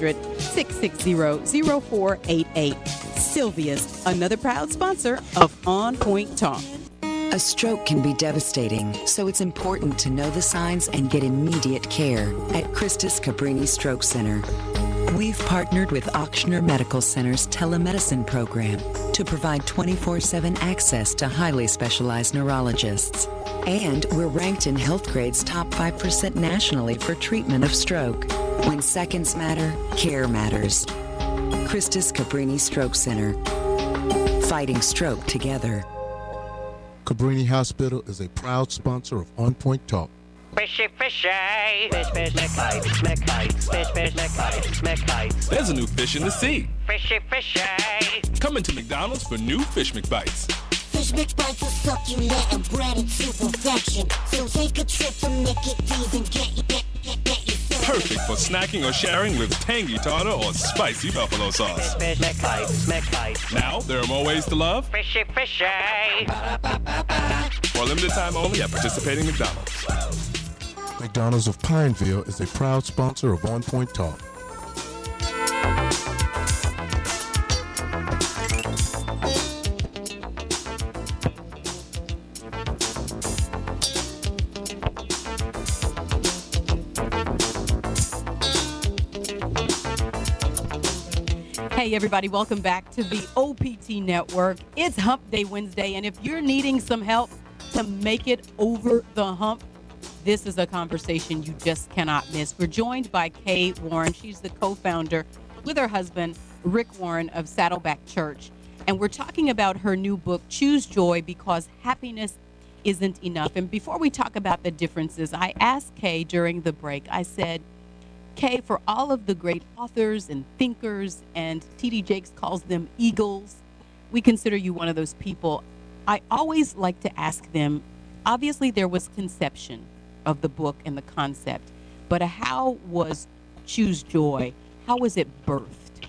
800-660-0488. Sylvia's, another proud sponsor of On Point Talk. A stroke can be devastating, so it's important to know the signs and get immediate care at Christus Cabrini Stroke Center. We've partnered with Ochsner Medical Center's telemedicine program to provide 24/7 access to highly specialized neurologists. And we're ranked in Healthgrade's top 5% nationally for treatment of stroke. When seconds matter, care matters. Christus Cabrini Stroke Center. Fighting stroke together. Cabrini Hospital is a proud sponsor of On Point Talk. Fishy, fishy. Fish, fish, McBites, McBites. Fish, fish, McBites, McBites. There's a new fish in the sea. Fishy, fishy. Coming to McDonald's for new Fish McBites. Fish McBites are succulent and breaded to perfection. So take a trip to Mickey D's and get your Perfect for snacking or sharing with tangy tartar or spicy buffalo sauce. Fish, fish, McBites, McBites. Now, there are more ways to love. Fishy, fishy. For a limited time only at participating McDonald's. McDonald's of Pineville is a proud sponsor of On Point Talk. Hey everybody, welcome back to the OPT Network. It's Hump Day Wednesday, and if you're needing some help to make it over the hump, this is a conversation you just cannot miss. We're joined by Kay Warren. She's the co-founder with her husband, Rick Warren of Saddleback Church. And we're talking about her new book, Choose Joy, because happiness isn't enough. And before we talk about the differences, I asked Kay during the break, I said, Kay, for all of the great authors and thinkers, and T.D. Jakes calls them eagles, we consider you one of those people. I always like to ask them, obviously there was conception of the book and the concept, but how was Choose Joy? How was it birthed?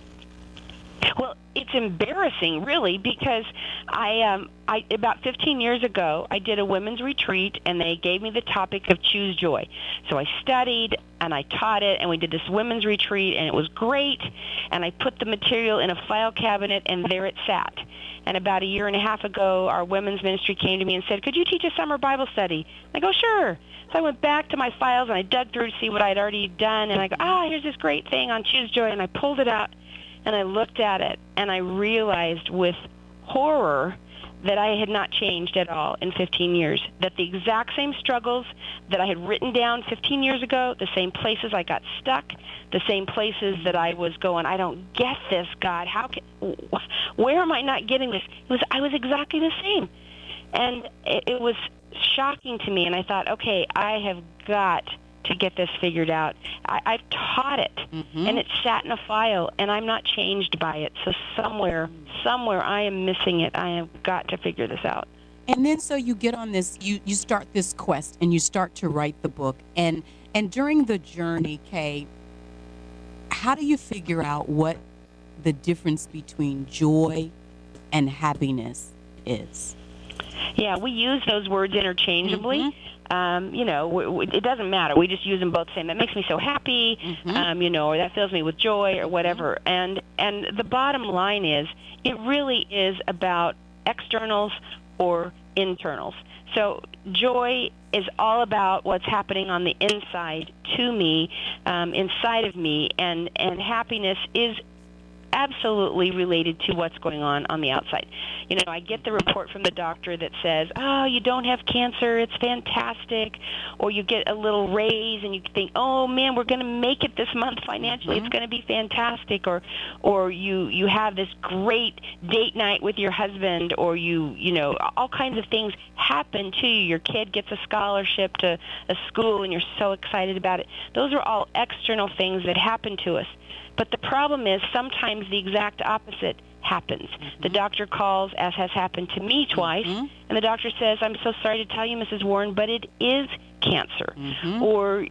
Well, it's embarrassing, really, because I about 15 years ago, I did a women's retreat, and they gave me the topic of Choose Joy. So I studied, and I taught it, and we did this women's retreat, and it was great, and I put the material in a file cabinet, and there it sat. And about a year and a half ago, our women's ministry came to me and said, could you teach a summer Bible study? I go, sure. So I went back to my files, and I dug through to see what I'd already done, and I go, here's this great thing on Choose Joy, and I pulled it out, and I looked at it, and I realized with horror that I had not changed at all in 15 years, that the exact same struggles that I had written down 15 years ago, the same places I got stuck, the same places that I was going, I don't get this, God. Where am I not getting this? I was exactly the same. And it was shocking to me, and I thought, okay, I have got to get this figured out. I've taught it, and it sat in a file, and I'm not changed by it. So somewhere I am missing it. I have got to figure this out. And then so you get on this, you start this quest, and you start to write the book. And during the journey, Kay, how do you figure out what the difference between joy and happiness is? Yeah, we use those words interchangeably. It doesn't matter. We just use them both saying that makes me so happy, or that fills me with joy or whatever. And the bottom line is, it really is about externals or internals. So joy is all about what's happening on the inside to me, inside of me, and happiness is absolutely related to what's going on the outside. You know, I get the report from the doctor that says, oh, you don't have cancer, it's fantastic, or you get a little raise and you think, oh man, we're going to make it this month financially, it's going to be fantastic, or you have this great date night with your husband, or you know, all kinds of things happen to you. Your kid gets a scholarship to a school and you're so excited about it. Those are all external things that happen to us. But the problem is sometimes the exact opposite happens. The doctor calls, as has happened to me twice, and the doctor says, I'm so sorry to tell you, Mrs. Warren, but it is cancer. Or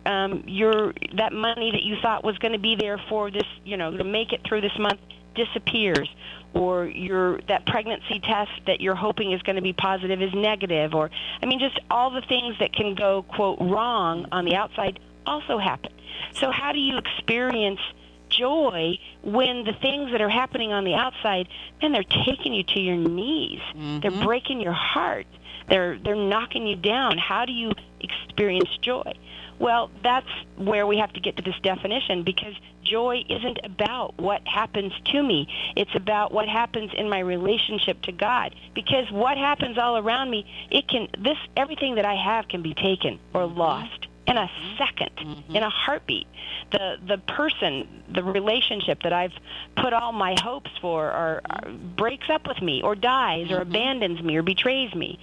that money that you thought was going to be there for this, you know, to make it through this month disappears. Or that pregnancy test that you're hoping is going to be positive is negative. Or, I mean, just all the things that can go, quote, wrong on the outside also happen. So how do you experience joy when the things that are happening on the outside, man, they're taking you to your knees. They're breaking your heart. They're knocking you down. How do you experience joy? Well, that's where we have to get to this definition, because joy isn't about what happens to me. It's about what happens in my relationship to God. Because what happens all around me, everything that I have can be taken or lost in a second, in a heartbeat. The person, the relationship that I've put all my hopes for breaks up with me, or dies, or abandons me, or betrays me.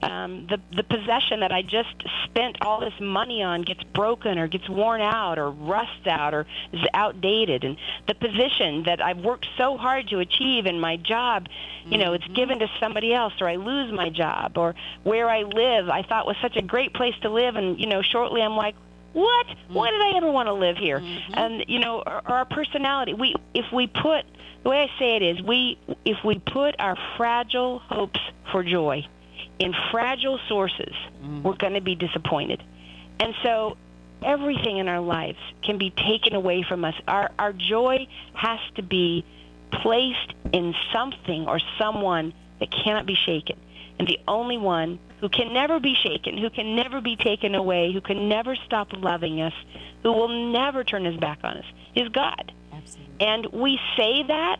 The possession that I just spent all this money on gets broken, or gets worn out, or rusts out, or is outdated. And the position that I've worked so hard to achieve in my job, you know, it's given to somebody else, or I lose my job. Or where I live, I thought was such a great place to live, and, you know, shortly I'm like, what? Why did I ever want to live here? And, you know, our personality, the way I say it is, if we put our fragile hopes for joy in fragile sources, we're going to be disappointed. And so everything in our lives can be taken away from us. Our joy has to be placed in something or someone that cannot be shaken. And the only one who can never be shaken, who can never be taken away, who can never stop loving us, who will never turn his back on us, is God. Absolutely. And we say that,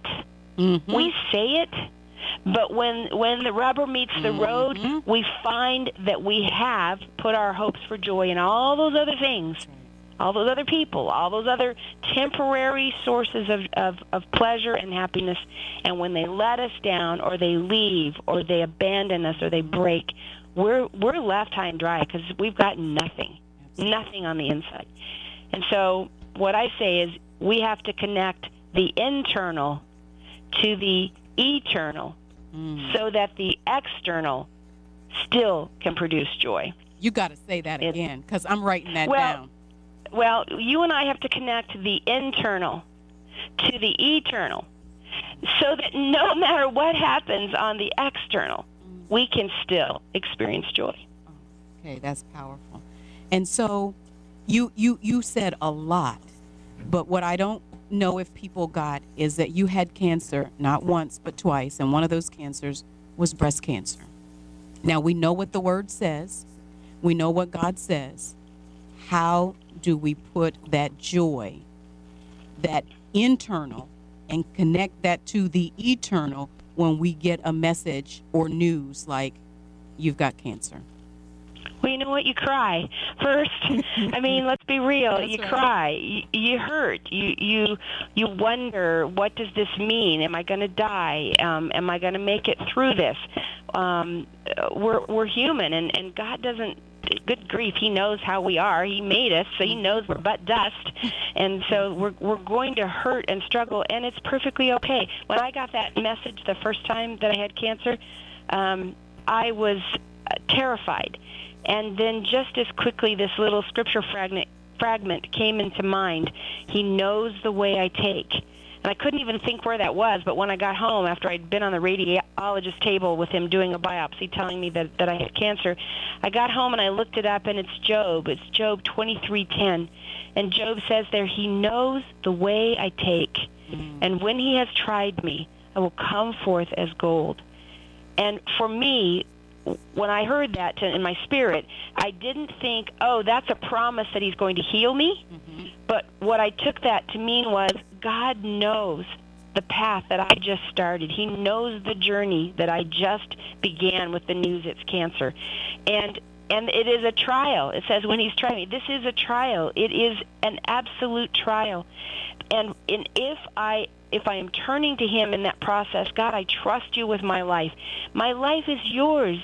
we say it, but when the rubber meets the road, we find that we have put our hopes for joy in all those other things, all those other people, all those other temporary sources of pleasure and happiness. And when they let us down, or they leave, or they abandon us, or they break, we're left high and dry, because we've got nothing on the inside. And so what I say is we have to connect the internal to the eternal, so that the external still can produce joy. You got to say that again, because I'm writing that down. Well, you and I have to connect the internal to the eternal, so that no matter what happens on the external, we can still experience joy. Okay, that's powerful. And so you said a lot, but what I don't know if people got is that you had cancer not once but twice, and one of those cancers was breast cancer. Now, we know what the word says. We know what God says. How do we put that joy, that internal, and connect that to the eternal when we get a message or news like you've got cancer? Well, you know what? You cry first. I mean, let's be real. That's you right. Cry. You hurt. You wonder, what does this mean? Am I going to die? Am I going to make it through this? We're human, and God doesn't. Good grief, He knows how we are. He made us, so He knows we're but dust, and so we're going to hurt and struggle, and it's perfectly okay. When I got that message the first time that I had cancer, I was terrified. And then just as quickly, this little scripture fragment came into mind. He knows the way I take. And I couldn't even think where that was, but when I got home, after I'd been on the radiologist table with him doing a biopsy, telling me that I had cancer, I got home and I looked it up, and it's Job. It's Job 23:10. And Job says there, He knows the way I take, and when He has tried me, I will come forth as gold. And for me, when I heard that in my spirit, I didn't think, oh, that's a promise that he's going to heal me. Mm-hmm. But what I took that to mean was God knows the path that I just started. He knows the journey that I just began with the news it's cancer. And it is a trial. It says when he's trying me, this is a trial. It is an absolute trial. And if I am turning to him in that process, God, I trust you with my life. My life is yours.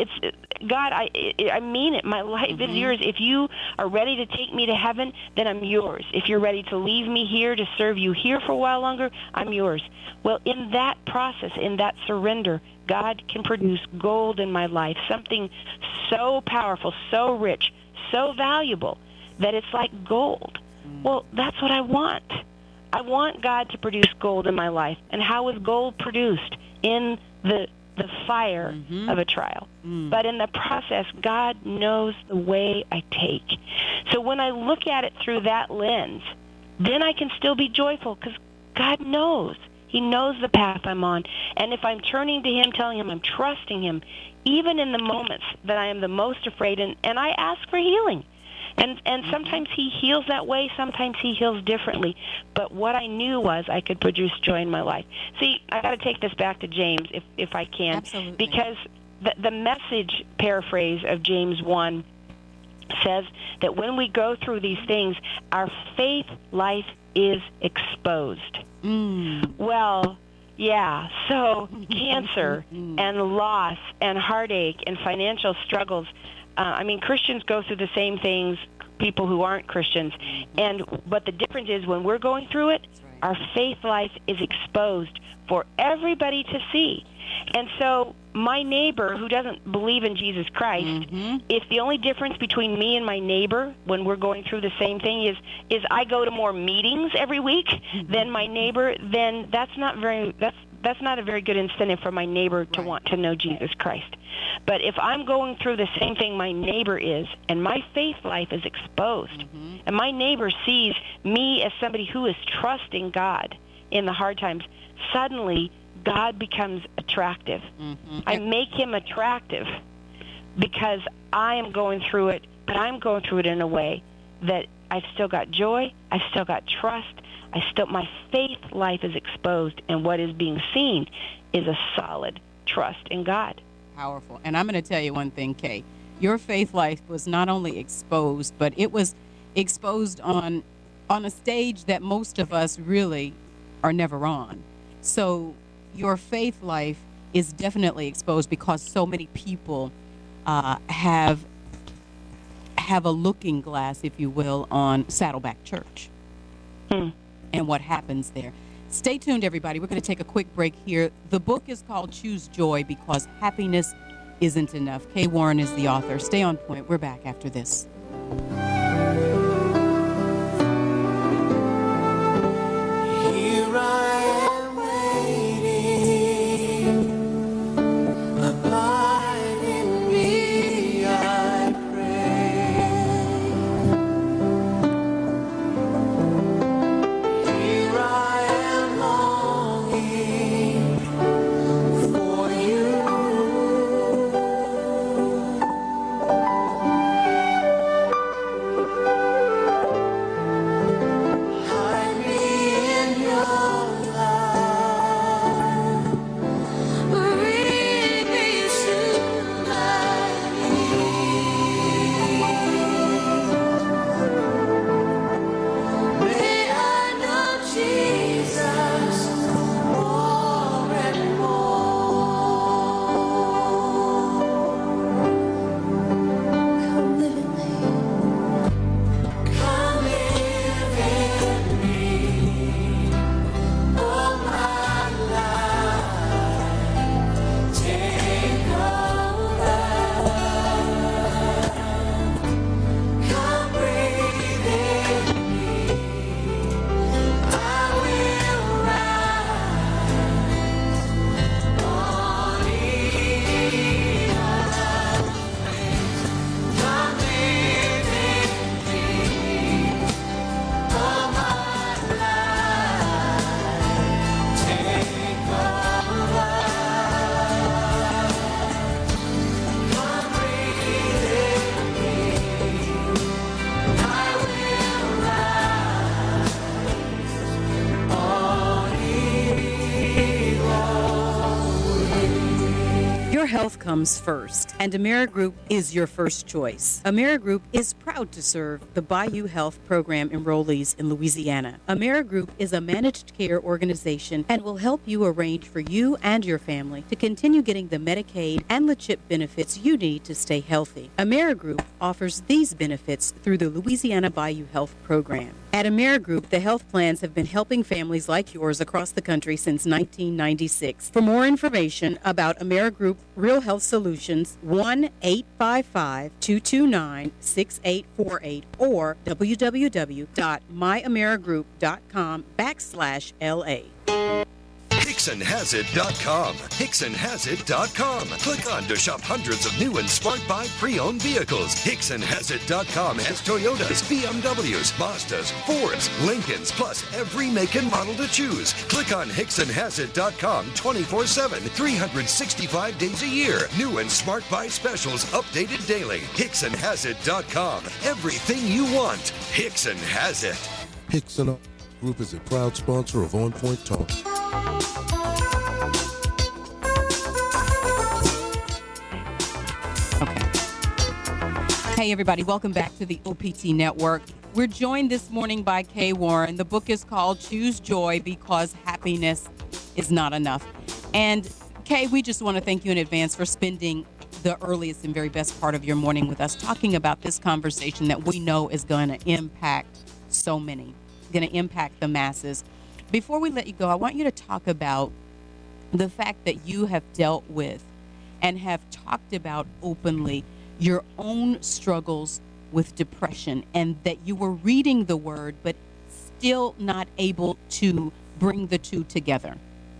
God, I mean it. My life is yours. If you are ready to take me to heaven, then I'm yours. If you're ready to leave me here to serve you here for a while longer, I'm yours. Well, in that process, in that surrender, God can produce gold in my life, something so powerful, so rich, so valuable that it's like gold. Well, that's what I want. I want God to produce gold in my life. And how is gold produced? In the fire of a trial. But in the process, God knows the way I take. So when I look at it through that lens, then I can still be joyful because God knows. He knows the path I'm on. And if I'm turning to him, telling him I'm trusting him, even in the moments that I am the most afraid, and I ask for healing. And sometimes he heals that way, sometimes he heals differently. But what I knew was I could produce joy in my life. See, I got to take this back to James, if I can. Absolutely. Because the Message paraphrase of James 1 says that when we go through these things, our faith life is exposed. Well, yeah, so cancer and loss and heartache and financial struggles, Christians go through the same things people who aren't Christians. But the difference is when we're going through it, our faith life is exposed for everybody to see. And so my neighbor who doesn't believe in Jesus Christ, if the only difference between me and my neighbor when we're going through the same thing is I go to more meetings every week than my neighbor, then that's not a very good incentive for my neighbor to want to know Jesus Christ. But if I'm going through the same thing my neighbor is, and my faith life is exposed, and my neighbor sees me as somebody who is trusting God in the hard times, suddenly God becomes attractive. I make him attractive because I am going through it, but I'm going through it in a way that I've still got joy, I've still got trust, my faith life is exposed, and what is being seen is a solid trust in God. Powerful. And I'm going to tell you one thing, Kay. Your faith life was not only exposed, but it was exposed on a stage that most of us really are never on. So your faith life is definitely exposed because so many people have a looking glass, if you will, on Saddleback Church and what happens there. Stay tuned, everybody. We're going to take a quick break here. The book is called Choose Joy Because Happiness Isn't Enough. Kay Warren is the author. Stay on point. We're back after this. Here I am waiting, abide in me, I pray. Here I am longing for you. health comes first, and AmeriGroup is your first choice. AmeriGroup is proud to serve the Bayou Health Program enrollees in Louisiana. AmeriGroup is a managed care organization and will help you arrange for you and your family to continue getting the Medicaid and the CHIP benefits you need to stay healthy. AmeriGroup offers these benefits through the Louisiana Bayou Health Program. At AmeriGroup, the health plans have been helping families like yours across the country since 1996. For more information about AmeriGroup Real Health Solutions, 1-855-229-6848 or www.myamerigroup.com/LA. HicksonHasIt.com. HicksonHasIt.com. Click on to shop hundreds of new and smart buy pre-owned vehicles. HicksonHasIt.com has Toyotas, BMWs, Mazdas, Fords, Lincolns, plus every make and model to choose. Click on HicksonHasIt.com 24/7, 365 days a year. New and smart buy specials updated daily. HicksonHasIt.com. Everything you want. Hickson has it. Hickson Group is a proud sponsor of On Point Talk. Hey, everybody. Welcome back to the OPT Network. We're joined this morning by Kay Warren. The book is called Choose Joy Because Happiness is Not Enough. And, Kay, we just want to thank you in advance for spending the earliest and very best part of your morning with us, talking about this conversation that we know is going to impact so many, going to impact the masses. Before we let you go, I want you to talk about the fact that you have dealt with and have talked about openly your own struggles with depression, and that you were reading the word but still not able to bring the two together.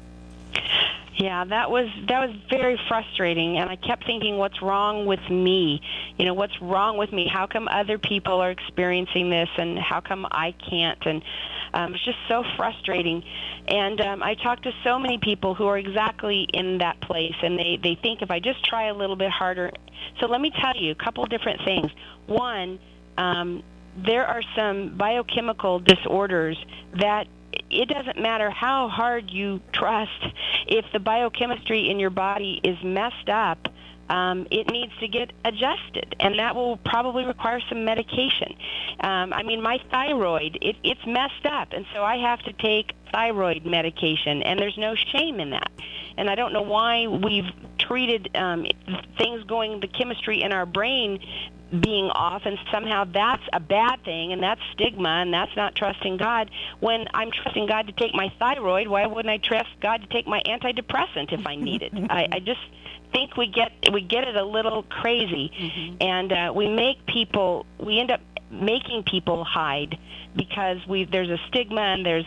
Yeah, that was very frustrating, and I kept thinking, what's wrong with me? You know, what's wrong with me? How come other people are experiencing this, and how come I can't? And it's just so frustrating. And I talked to so many people who are exactly in that place, and they think if I just try a little bit harder. So let me tell you a couple different things. One, there are some biochemical disorders that it doesn't matter how hard you trust. If the biochemistry in your body is messed up, it needs to get adjusted, and that will probably require some medication. I mean, my thyroid, it's messed up, and so I have to take thyroid medication, and there's no shame in that. And I don't know why we've treated things going, the chemistry in our brain being off, and somehow that's a bad thing, and that's stigma, and that's not trusting God. When I'm trusting God to take my thyroid, why wouldn't I trust God to take my antidepressant if I need it? I just think we get it a little crazy, and we end up making people hide because there's a stigma, and there's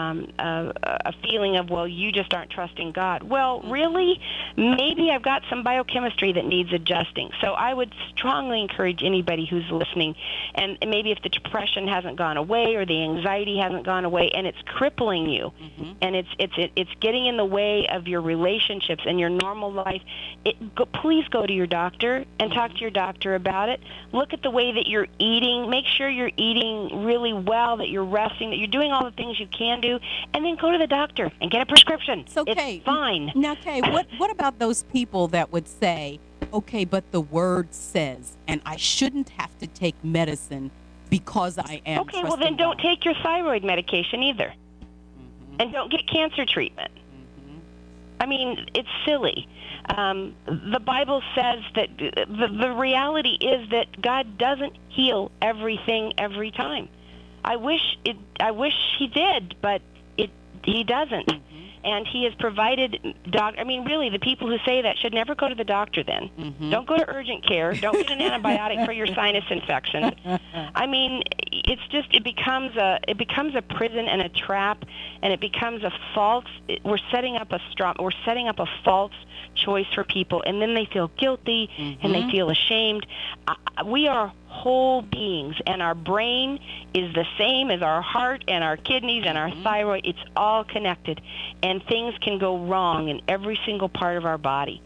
a feeling of, well, you just aren't trusting God. Well, really, maybe I've got some biochemistry that needs adjusting. So I would strongly encourage anybody who's listening, and maybe if the depression hasn't gone away or the anxiety hasn't gone away, and it's crippling you, and it's getting in the way of your relationships and your normal life, please go to your doctor and talk to your doctor about it. Look at the way that you're eating. Make sure you're eating really well, that you're resting, that you're doing all the things you can do, and then go to the doctor and get a prescription. So, Kay, it's fine. Now, Kay, what about those people that would say, okay, but the word says, and I shouldn't have to take medicine because I am Okay, well then don't take your thyroid medication either. And don't get cancer treatment. I mean, it's silly. The Bible says that the reality is that God doesn't heal everything every time. I wish He did, but He doesn't. And He has provided really, the people who say that should never go to the doctor then. Don't go to urgent care. Don't get an antibiotic for your sinus infection. I mean, it becomes a prison and a trap, and it becomes a false. We're setting up a false choice for people, and then they feel guilty and they feel ashamed. We are whole beings, and our brain is the same as our heart and our kidneys and our thyroid. It's all connected, and things can go wrong in every single part of our body.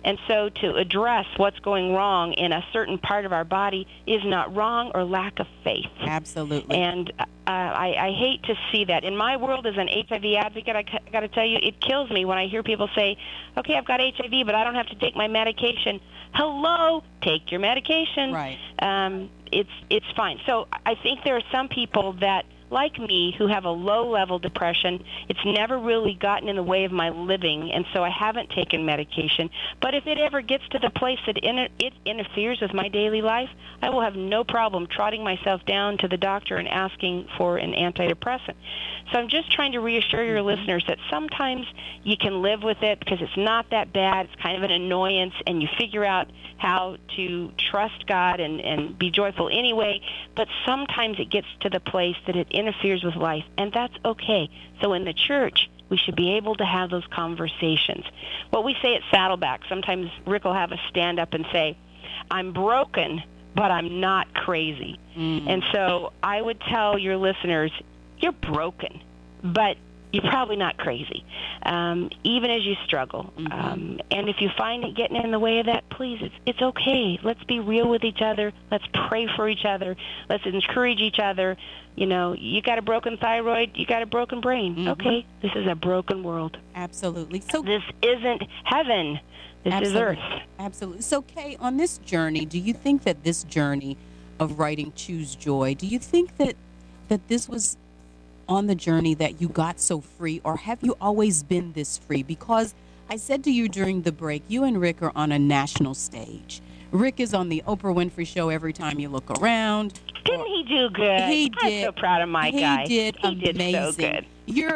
And so to address what's going wrong in a certain part of our body is not wrong or lack of faith. Absolutely. And I hate to see that. In my world as an HIV advocate, I got to tell you, it kills me when I hear people say, okay, I've got HIV, but I don't have to take my medication. Hello, take your medication. Right. It's fine. So I think there are some people that, like me, who have a low-level depression. It's never really gotten in the way of my living, and so I haven't taken medication. But if it ever gets to the place that it interferes with my daily life, I will have no problem trotting myself down to the doctor and asking for an antidepressant. So I'm just trying to reassure your listeners that sometimes you can live with it because it's not that bad. It's kind of an annoyance, and you figure out how to trust God and be joyful anyway. But sometimes it gets to the place that it interferes with life, and that's okay. So in the church, we should be able to have those conversations. What we say at Saddleback, sometimes Rick will have us stand up and say, I'm broken, but I'm not crazy. And so I would tell your listeners, you're broken, but you're probably not crazy, even as you struggle. And if you find it getting in the way of that, please, it's okay. Let's be real with each other. Let's pray for each other. Let's encourage each other. You know, you got a broken thyroid, you got a broken brain. Okay, this is a broken world. Absolutely. So this isn't heaven. This is earth. Absolutely. So, Kay, on this journey, do you think that this journey of writing Choose Joy, do you think that this was on the journey that you got so free, or have you always been this free? Because I said to you during the break, you and Rick are on a national stage. Rick is on the Oprah Winfrey Show every time you look around. Didn't he do good? He did. I'm so proud of my guy. He did amazing. So good.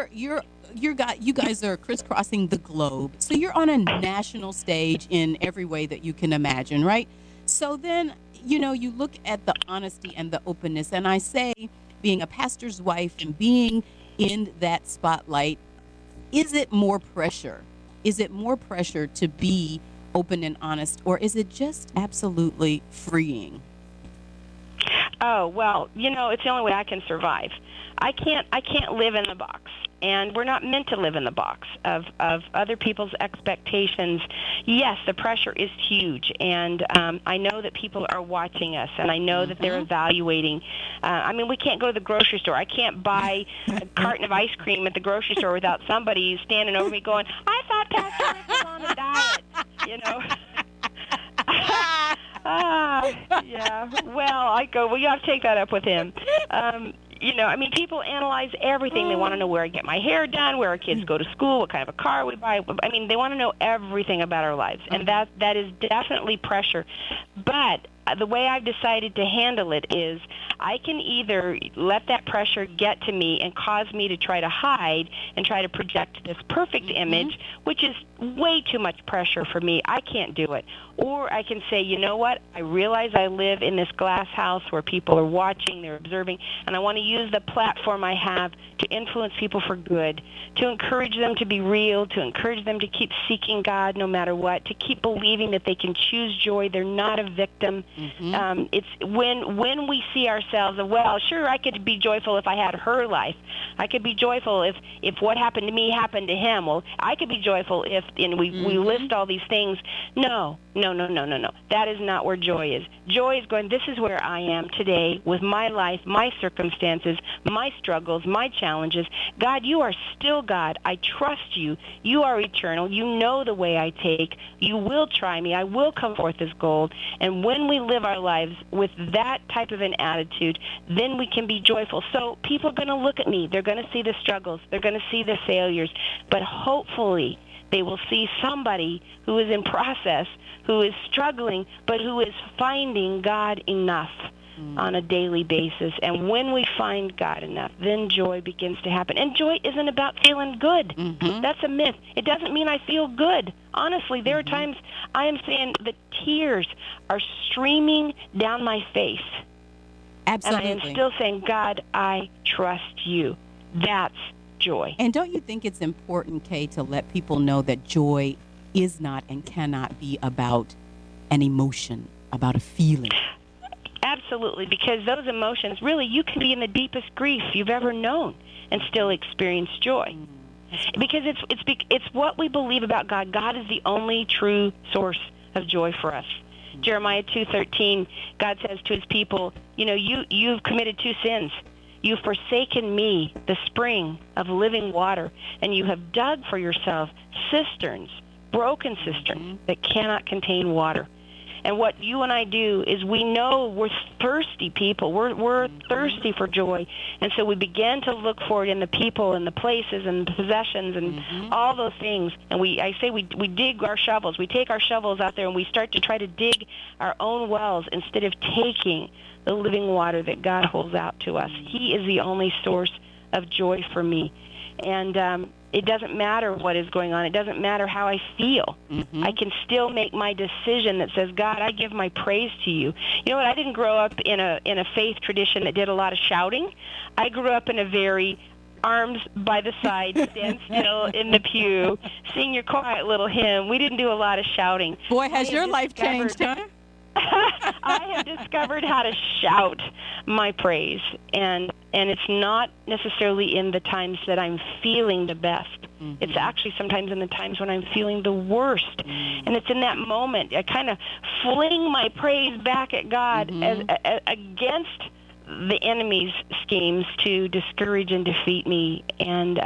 You guys are crisscrossing the globe. So you're on a national stage in every way that you can imagine, right? So then, you know, you look at the honesty and the openness, and I say, being a pastor's wife and being in that spotlight, is it more pressure? Is it more pressure to be open and honest, or is it just absolutely freeing? Oh, well, you know, it's the only way I can survive. I can't live in the box, and we're not meant to live in the box of other people's expectations. Yes, the pressure is huge, and I know that people are watching us, and I know that they're evaluating. I mean, we can't go to the grocery store. I can't buy a carton of ice cream at the grocery store without somebody standing over me going, I thought Pastor Rick was on a diet, you know. Yeah. Well, I go, well, you have to take that up with him. You know, I mean, people analyze everything. They want to know where I get my hair done, where our kids go to school, what kind of a car we buy. I mean, they want to know everything about our lives, and that is definitely pressure. But the way I've decided to handle it is I can either let that pressure get to me and cause me to try to hide and try to project this perfect image, which is way too much pressure for me. I can't do it. Or I can say, you know what, I realize I live in this glass house where people are watching, they're observing, and I want to use the platform I have to influence people for good, to encourage them to be real, to encourage them to keep seeking God no matter what, to keep believing that they can choose joy. They're not a victim. It's when we see ourselves, well, sure, I could be joyful if I had her life. I could be joyful if what happened to me happened to him. Well, I could be joyful if, and we list all these things. No. That is not where joy is. Joy is going, this is where I am today with my life, my circumstances, my struggles, my challenges. God, you are still God. I trust you. You are eternal. You know the way I take. You will try me. I will come forth as gold. And when we live our lives with that type of an attitude, then we can be joyful. So people are going to look at me. They're going to see the struggles. They're going to see the failures. But hopefully they will see somebody who is in process, who is struggling, but who is finding God enough on a daily basis. And when we find God enough, then joy begins to happen. And joy isn't about feeling good. That's a myth. It doesn't mean I feel good. Honestly, there are times I am saying the tears are streaming down my face. Absolutely. And I am still saying, God, I trust you. That's joy. And don't you think it's important, Kay, to let people know that joy is not and cannot be about an emotion, about a feeling? Absolutely, because those emotions, really, you can be in the deepest grief you've ever known and still experience joy. Because it's what we believe about God. God is the only true source of joy for us. Jeremiah 2:13, God says to his people, you've committed two sins. You've forsaken me, the spring of living water, and you have dug for yourself cisterns, broken cisterns that cannot contain water. And what you and I do is we know we're thirsty people. We're thirsty for joy. And so we begin to look for it in the people and the places and the possessions and all those things. And we dig our shovels. We take our shovels out there and we start to try to dig our own wells instead of taking the living water that God holds out to us. He is the only source of joy for me. And it doesn't matter what is going on. It doesn't matter how I feel. I can still make my decision that says, God, I give my praise to you. You know what? I didn't grow up in a faith tradition that did a lot of shouting. I grew up in a very arms by the side, stand still in the pew, sing your quiet little hymn. We didn't do a lot of shouting. Boy, has your life changed, huh? I have discovered how to shout my praise, and it's not necessarily in the times that I'm feeling the best. It's actually sometimes in the times when I'm feeling the worst, and it's in that moment I kind of fling my praise back at God as against the enemy's schemes to discourage and defeat me. And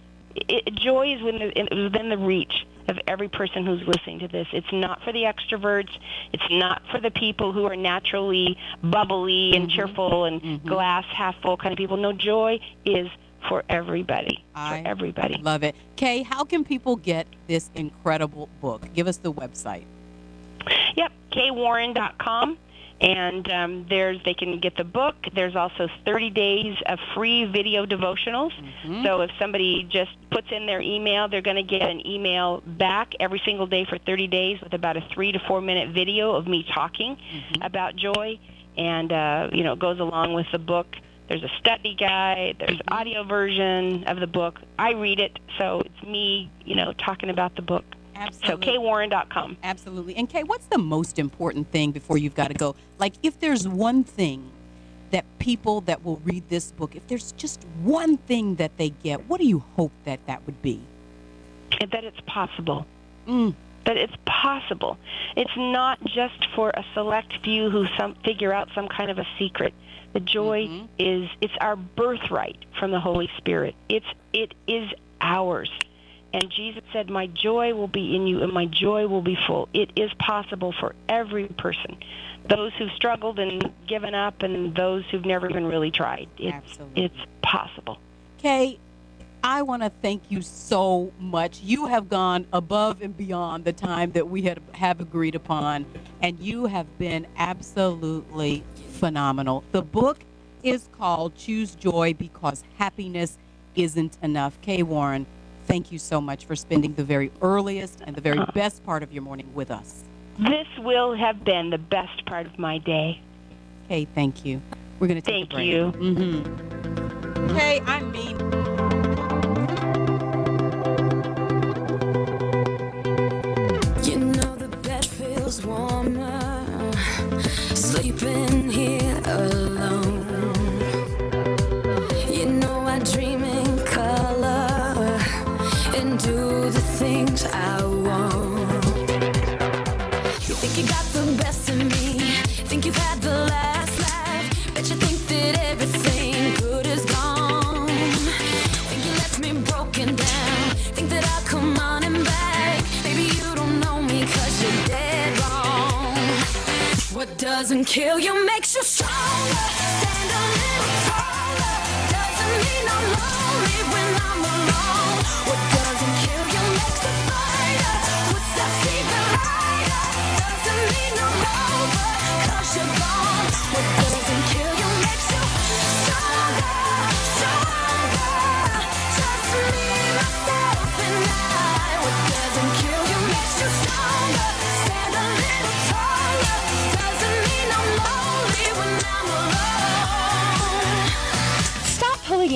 joy is within the reach of every person who's listening to this. It's not for the extroverts. It's not for the people who are naturally bubbly and cheerful and glass half full kind of people. No, joy is for everybody. For everybody. Love it. Kay, how can people get this incredible book? Give us the website. Yep, kwarren.com. And they can get the book. There's also 30 days of free video devotionals. So if somebody just puts in their email, they're going to get an email back every single day for 30 days with about a 3 to 4 minute video of me talking about joy. And, it goes along with the book. There's a study guide. There's an audio version of the book. I read it, so it's me, talking about the book. Absolutely. So kwarren.com. Absolutely. And Kay, what's the most important thing before you've got to go? Like, if there's one thing that people that will read this book, if there's just one thing that they get, what do you hope that would be? That it's possible. That it's possible. It's not just for a select few who figure out some kind of a secret. The joy it's our birthright from the Holy Spirit. It is ours. And Jesus said, my joy will be in you and my joy will be full. It is possible for every person. Those who've struggled and given up and those who've never even really tried. It's possible. Kay, I want to thank you so much. You have gone above and beyond the time that we have agreed upon, and you have been absolutely phenomenal. The book is called Choose Joy Because Happiness Isn't Enough. Kay Warren, thank you so much for spending the very earliest and the very best part of your morning with us. This will have been the best part of my day. Kay, thank you. We're going to take a break. Thank you. Kay, I mean... You know the bed feels warmer, sleeping here alone. You know I dream in color and do the things I want. You think you got the best of me, think you've had the last laugh, bet you think that everything good is gone. Think you left me broken down, think that I'll come on and back. Maybe you don't know me 'cause you're dead wrong. What doesn't kill you makes you stronger. Stand a little taller. Doesn't mean I'm lonely when I'm alone. What doesn't kill you makes the fighter. Puts that even lighter. Doesn't mean I'm over 'cause you're gone. What doesn't kill you makes you stronger, stronger. Just me, myself, and I. What doesn't kill you makes you stronger. Stand a little taller. Doesn't mean I'm lonely when I'm alone. Stop pulling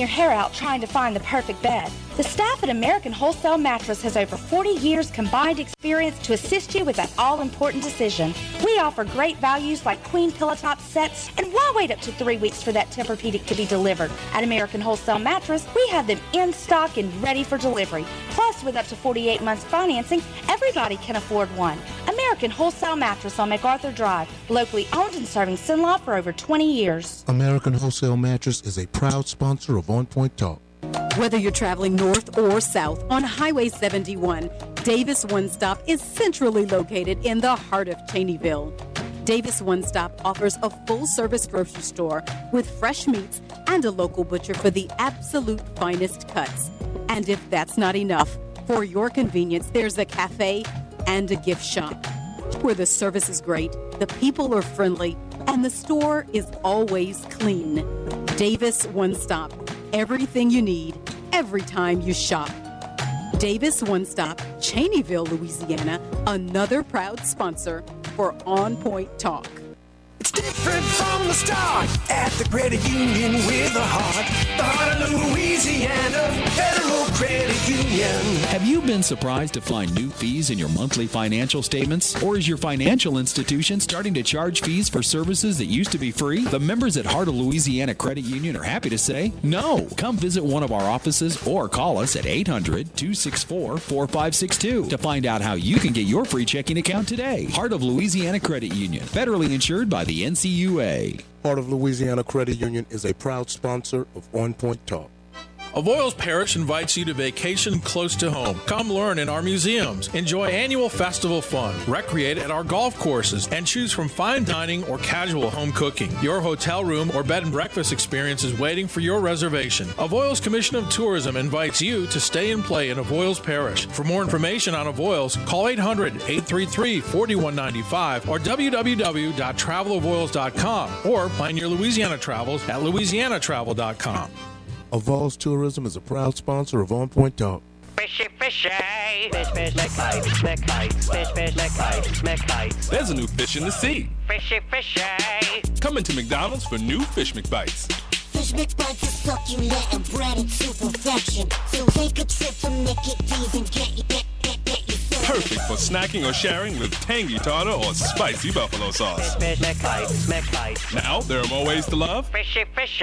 your hair out trying to find the perfect bed? The staff at American Wholesale Mattress has over 40 years combined experience to assist you with that all-important decision. We offer great values like queen pillow top sets, and why wait up to 3 weeks for that Tempur-Pedic to be delivered? At American Wholesale Mattress, we have them in stock and ready for delivery. Plus, with up to 48 months financing, everybody can afford one. American Wholesale Mattress on MacArthur Drive, locally owned and serving Sinlaw for over 20 years. American Wholesale Mattress is a proud sponsor of On Point Talk. Whether you're traveling north or south on Highway 71, Davis One Stop is centrally located in the heart of Cheneyville. Davis One Stop offers a full-service grocery store with fresh meats and a local butcher for the absolute finest cuts. And if that's not enough, for your convenience, there's a cafe and a gift shop where the service is great, the people are friendly, and the store is always clean. Davis One Stop. Everything you need, every time you shop. Davis One Stop, Cheneyville, Louisiana, another proud sponsor for On Point Talk. It's different from the start at the credit union with a heart. The heart of Louisiana, Federal Credit Union. Have you been surprised to find new fees in your monthly financial statements? Or is your financial institution starting to charge fees for services that used to be free? The members at Heart of Louisiana Credit Union are happy to say no. Come visit one of our offices or call us at 800-264-4562 to find out how you can get your free checking account today. Heart of Louisiana Credit Union, federally insured by the NCUA. Heart of Louisiana Credit Union is a proud sponsor of On Point Talk. Avoyelles Parish invites you to vacation close to home. Come learn in our museums, enjoy annual festival fun, recreate at our golf courses, and choose from fine dining or casual home cooking. Your hotel room or bed and breakfast experience is waiting for your reservation. Avoyelles Commission of Tourism invites you to stay and play in Avoyelles Parish. For more information on Avoyelles, call 800-833-4195 or www.travelavoyelles.com or plan your Louisiana travels at louisianatravel.com. Avoyelles Tourism is a proud sponsor of On Point Talk. Fishy, fishy. Fish, fish, McBites, McBites. Fish, fish, McBites, McBites. There's a new fish in the sea. Fishy, fishy. Come into McDonald's for new Fish McBites. Fish McBites are succulent and breaded to perfection. So take a trip to Mickey D's and get your Perfect for snacking or sharing with tangy tartar or spicy buffalo sauce. Fish, fish, McBites, McBites. Now, there are more ways to love. Fishy, fishy.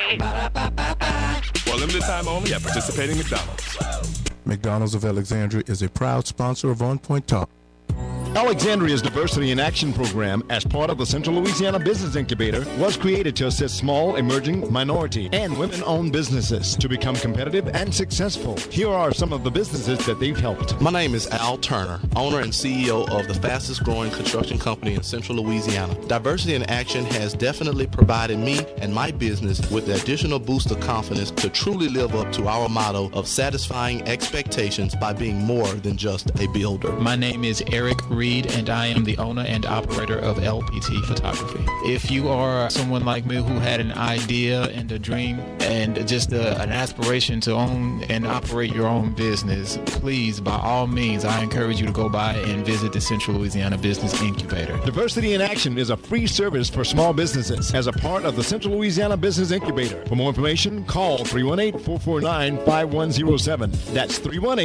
For a limited time only at participating McDonald's. McDonald's of Alexandria is a proud sponsor of On Point Talk. Alexandria's Diversity in Action program, as part of the Central Louisiana Business Incubator, was created to assist small, emerging, minority, and women-owned businesses to become competitive and successful. Here are some of the businesses that they've helped. My name is Al Turner, owner and CEO of the fastest growing construction company in Central Louisiana. Diversity in Action has definitely provided me and my business with the additional boost of confidence to truly live up to our motto of satisfying expectations by being more than just a builder. My name is Eric Reed, and I am the owner and operator of LPT Photography. If you are someone like me who had an idea and a dream and just an aspiration to own and operate your own business, please, by all means, I encourage you to go by and visit the Central Louisiana Business Incubator. Diversity in Action is a free service for small businesses as a part of the Central Louisiana Business Incubator. For more information, call 318-449-5107. That's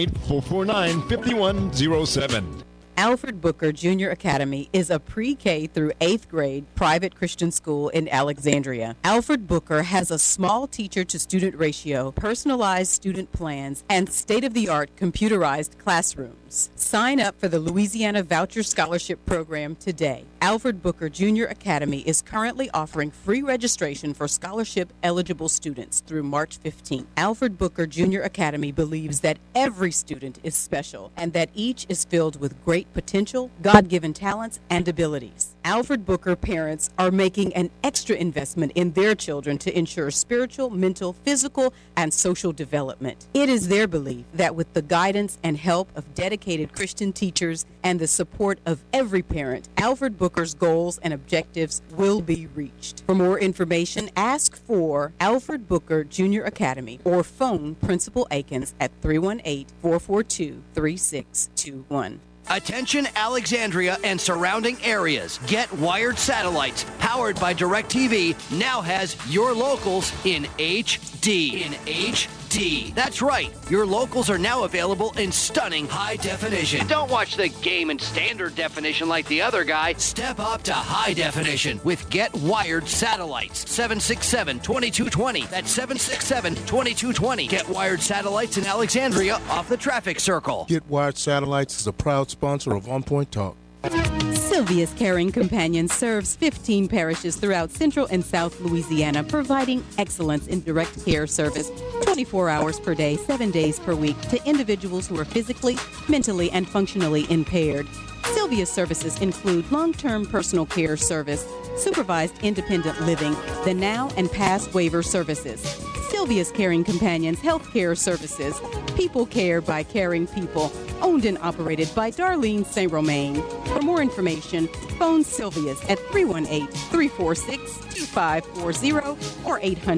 318-449-5107. Alfred Booker Junior Academy is a pre-K through 8th grade private Christian school in Alexandria. Alfred Booker has a small teacher-to-student ratio, personalized student plans, and state-of-the-art computerized classrooms. Sign up for the Louisiana Voucher Scholarship Program today. Alfred Booker Junior Academy is currently offering free registration for scholarship-eligible students through March 15th. Alfred Booker Junior Academy believes that every student is special and that each is filled with great potential, God-given talents, and abilities. Alfred Booker parents are making an extra investment in their children to ensure spiritual, mental, physical, and social development. It is their belief that with the guidance and help of dedicated Christian teachers and the support of every parent, Alfred Booker's goals and objectives will be reached. For more information, ask for Alfred Booker Junior Academy or phone Principal Akins at 318-442-3621. Attention Alexandria and surrounding areas. Get Wired Satellites, powered by DirecTV, now has your locals in HD. That's right. Your locals are now available in stunning high definition. Don't watch the game in standard definition like the other guy. Step up to high definition with Get Wired Satellites. 767-2220. That's 767-2220. Get Wired Satellites in Alexandria off the traffic circle. Get Wired Satellites is a proud sponsor of On Point Talk. Sylvia's Caring Companion serves 15 parishes throughout Central and South Louisiana, providing excellence in direct care service 24 hours per day, 7 days per week to individuals who are physically, mentally, and functionally impaired. Sylvia's services include long-term personal care service, supervised independent living, the now and past waiver services. Sylvia's Caring Companions Healthcare Services, People Care by Caring People, owned and operated by Darlene St. Romain. For more information, phone Sylvia's at 318-346-2540 or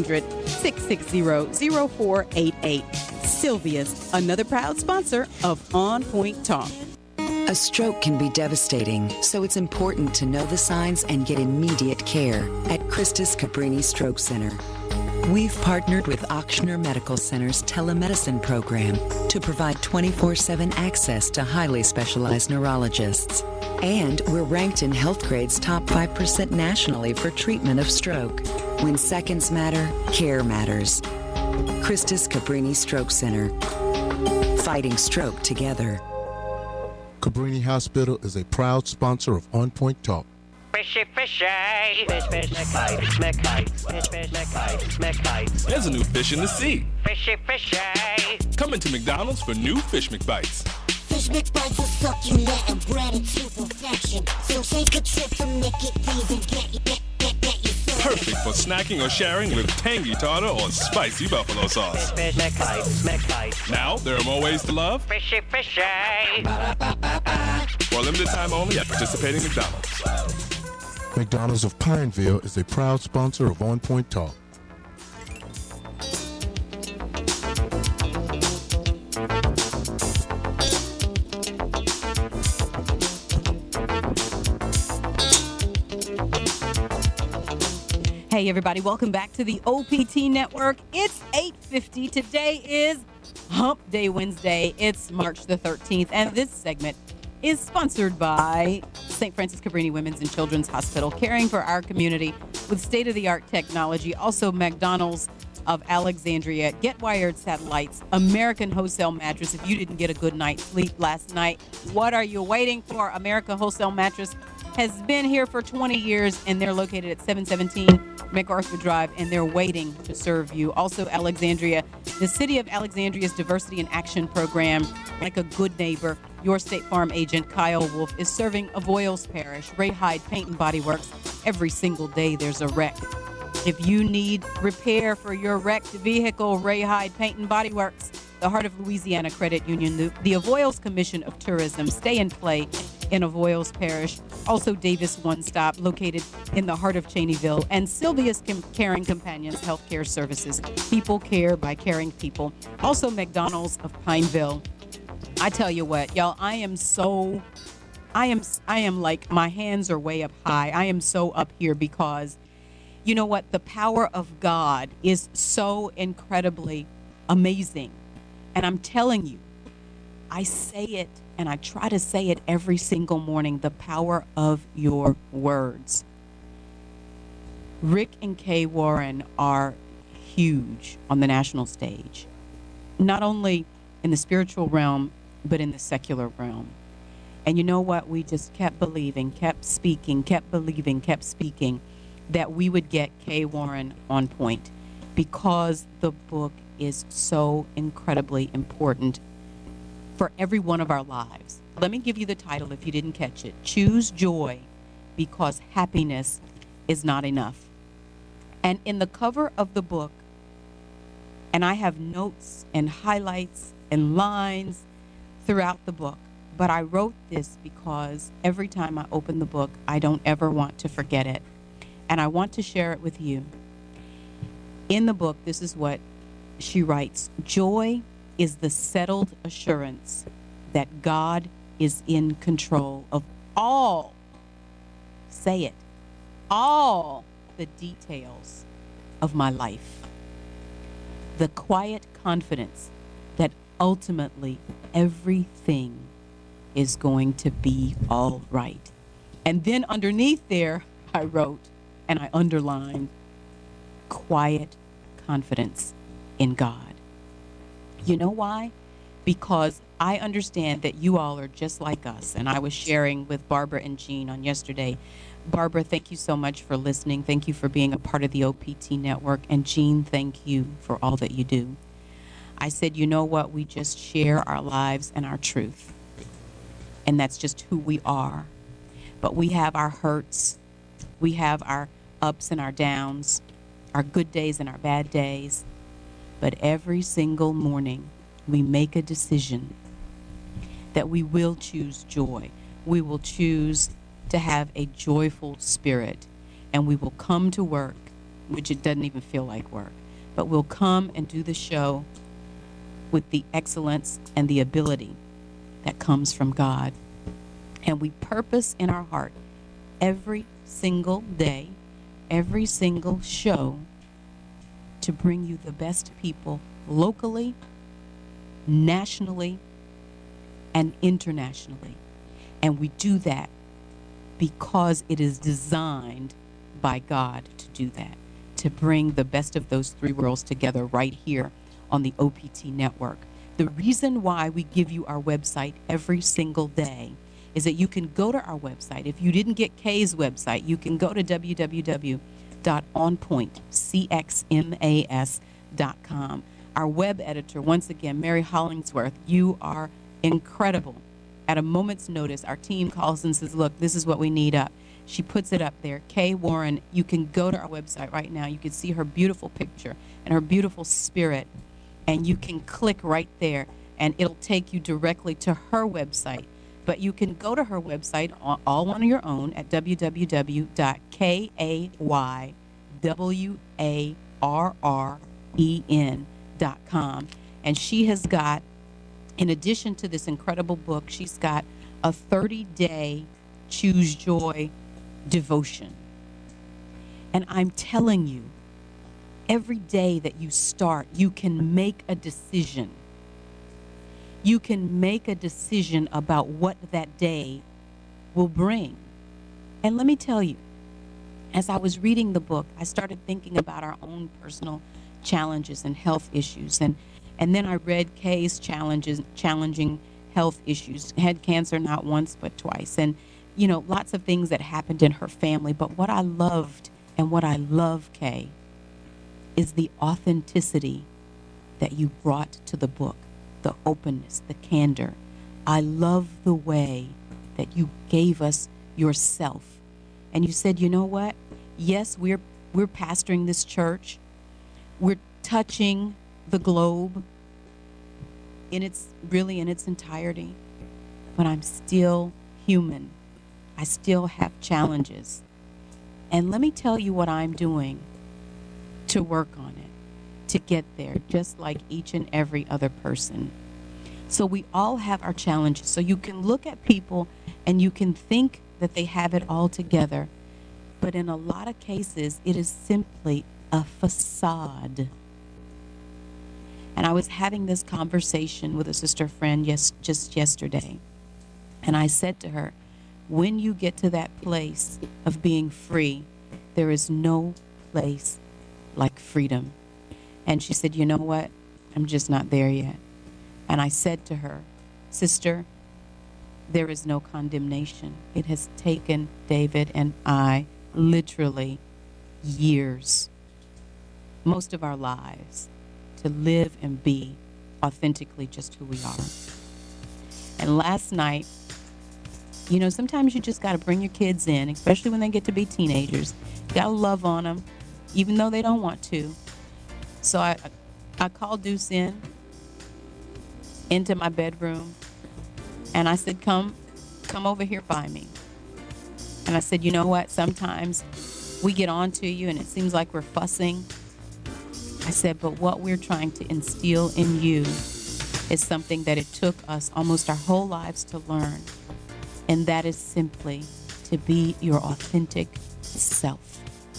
800-660-0488. Sylvia's, another proud sponsor of On Point Talk. A stroke can be devastating, so it's important to know the signs and get immediate care at Christus Cabrini Stroke Center. We've partnered with Ochsner Medical Center's telemedicine program to provide 24/7 access to highly specialized neurologists. And we're ranked in Healthgrade's top 5% nationally for treatment of stroke. When seconds matter, care matters. Christus Cabrini Stroke Center. Fighting stroke together. Cabrini Hospital is a proud sponsor of On Point Talk. Fishy, fishy. Fish, fish, McBites, McBites. Fish, fish, McBites, McBites. There's a new fish in the sea. Fishy, fishy. Come into McDonald's for new Fish McBites. Fish McBites are succulent and breaded to perfection. So take a trip to Mickey D's and get your Perfect for snacking or sharing with tangy tartar or spicy buffalo sauce. Fish, fish, McBites, McBites. Now, there are more ways to love. Fishy, fishy. For a limited time only at participating McDonald's. McDonald's of Pineville is a proud sponsor of On Point Talk. Hey everybody, welcome back to the OPT Network. It's 8:50. Today is Hump Day Wednesday. It's March the 13th, and this segment is sponsored by St. Francis Cabrini Women's and Children's Hospital, caring for our community with state-of-the-art technology. Also, McDonald's of Alexandria, Get Wired Satellites, American Wholesale Mattress. If you didn't get a good night's sleep last night, what are you waiting for? American Wholesale Mattress has been here for 20 years, and they're located at 717 MacArthur Drive, and they're waiting to serve you. Also, Alexandria, the City of Alexandria's Diversity in Action program, like a good neighbor, your State Farm agent, Kyle Wolf, is serving Avoyles Parish, Ray Hyde Paint and Body Works. Every single day there's a wreck. If you need repair for your wrecked vehicle, Ray Hyde Paint and Body Works, the Heart of Louisiana Credit Union, the Avoyles Commission of Tourism, Stay and Play in Avoyles Parish. Also Davis One Stop, located in the heart of Cheneyville, and Sylvia's Caring Companions Healthcare Services. People care by caring people. Also McDonald's of Pineville. I tell you what, y'all, I am like, my hands are way up high. I am so up here because, you know what, the power of God is so incredibly amazing. And I'm telling you, I say it, and I try to say it every single morning, the power of your words. Rick and Kay Warren are huge on the national stage, not only in the spiritual realm, but in the secular realm. And you know what? We just kept believing, kept speaking, kept believing, kept speaking that we would get Kay Warren on point because the book is so incredibly important for every one of our lives. Let me give you the title if you didn't catch it. Choose Joy Because Happiness is Not Enough. And in the cover of the book, and I have notes and highlights and lines throughout the book, but I wrote this because every time I open the book, I don't ever want to forget it. And I want to share it with you. In the book, this is what she writes. Joy is the settled assurance that God is in control of all, say it, all the details of my life. The quiet confidence that ultimately everything is going to be all right. And then underneath there, I wrote and I underlined quiet confidence in God. You know why? Because I understand that you all are just like us. And I was sharing with Barbara and Jean on yesterday. Barbara, thank you so much for listening. Thank you for being a part of the OPT network. And Jean, thank you for all that you do. I said, you know what? We just share our lives and our truth. And that's just who we are. But we have our hurts. We have our ups and our downs, our good days and our bad days. But every single morning, we make a decision that we will choose joy. We will choose to have a joyful spirit. And we will come to work, which it doesn't even feel like work, but we'll come and do the show with the excellence and the ability that comes from God. And we purpose in our heart every single day, every single show, to bring you the best people locally, nationally, and internationally. And we do that because it is designed by God to do that, to bring the best of those three worlds together right here on the OPT network. The reason why we give you our website every single day is that you can go to our website. If you didn't get Kay's website, you can go to www.onpointcxmas.com. Our web editor, once again, Mary Hollingsworth, you are incredible. At a moment's notice, our team calls and says, look, this is what we need up. She puts it up there. Kay Warren, you can go to our website right now. You can see her beautiful picture and her beautiful spirit, and you can click right there, and it'll take you directly to her website. But you can go to her website all on your own at www.kaywarren.com. And she has got, in addition to this incredible book, she's got a 30-day Choose Joy devotion. And I'm telling you, every day that you start, you can make a decision. You can make a decision about what that day will bring. And let me tell you, as I was reading the book, I started thinking about our own personal challenges and health issues. And then I read Kay's challenging health issues. Had cancer not once but twice. And, you know, lots of things that happened in her family. But what I loved and what I love, Kay, is the authenticity that you brought to the book. The openness, the candor. I love the way that you gave us yourself. And you said, you know what? Yes, we're pastoring this church. We're touching the globe in its entirety. But I'm still human. I still have challenges. And let me tell you what I'm doing to work on it, to get there, just like each and every other person. So we all have our challenges. So you can look at people and you can think that they have it all together, but in a lot of cases, it is simply a facade. And I was having this conversation with a sister friend just yesterday, and I said to her, when you get to that place of being free, there is no place like freedom. And she said, you know what? I'm just not there yet. And I said to her, sister, there is no condemnation. It has taken David and I literally years, most of our lives, to live and be authentically just who we are. And last night, you know, sometimes you just got to bring your kids in, especially when they get to be teenagers. You got to love on them, even though they don't want to. So I called Deuce into my bedroom, and I said, come over here by me. And I said, you know what? Sometimes we get on to you, and it seems like we're fussing. I said, but what we're trying to instill in you is something that it took us almost our whole lives to learn. And that is simply to be your authentic self.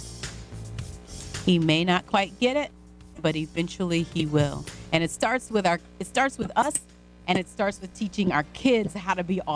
He may not quite get it, but eventually he will. And it starts with us, and it starts with teaching our kids how to be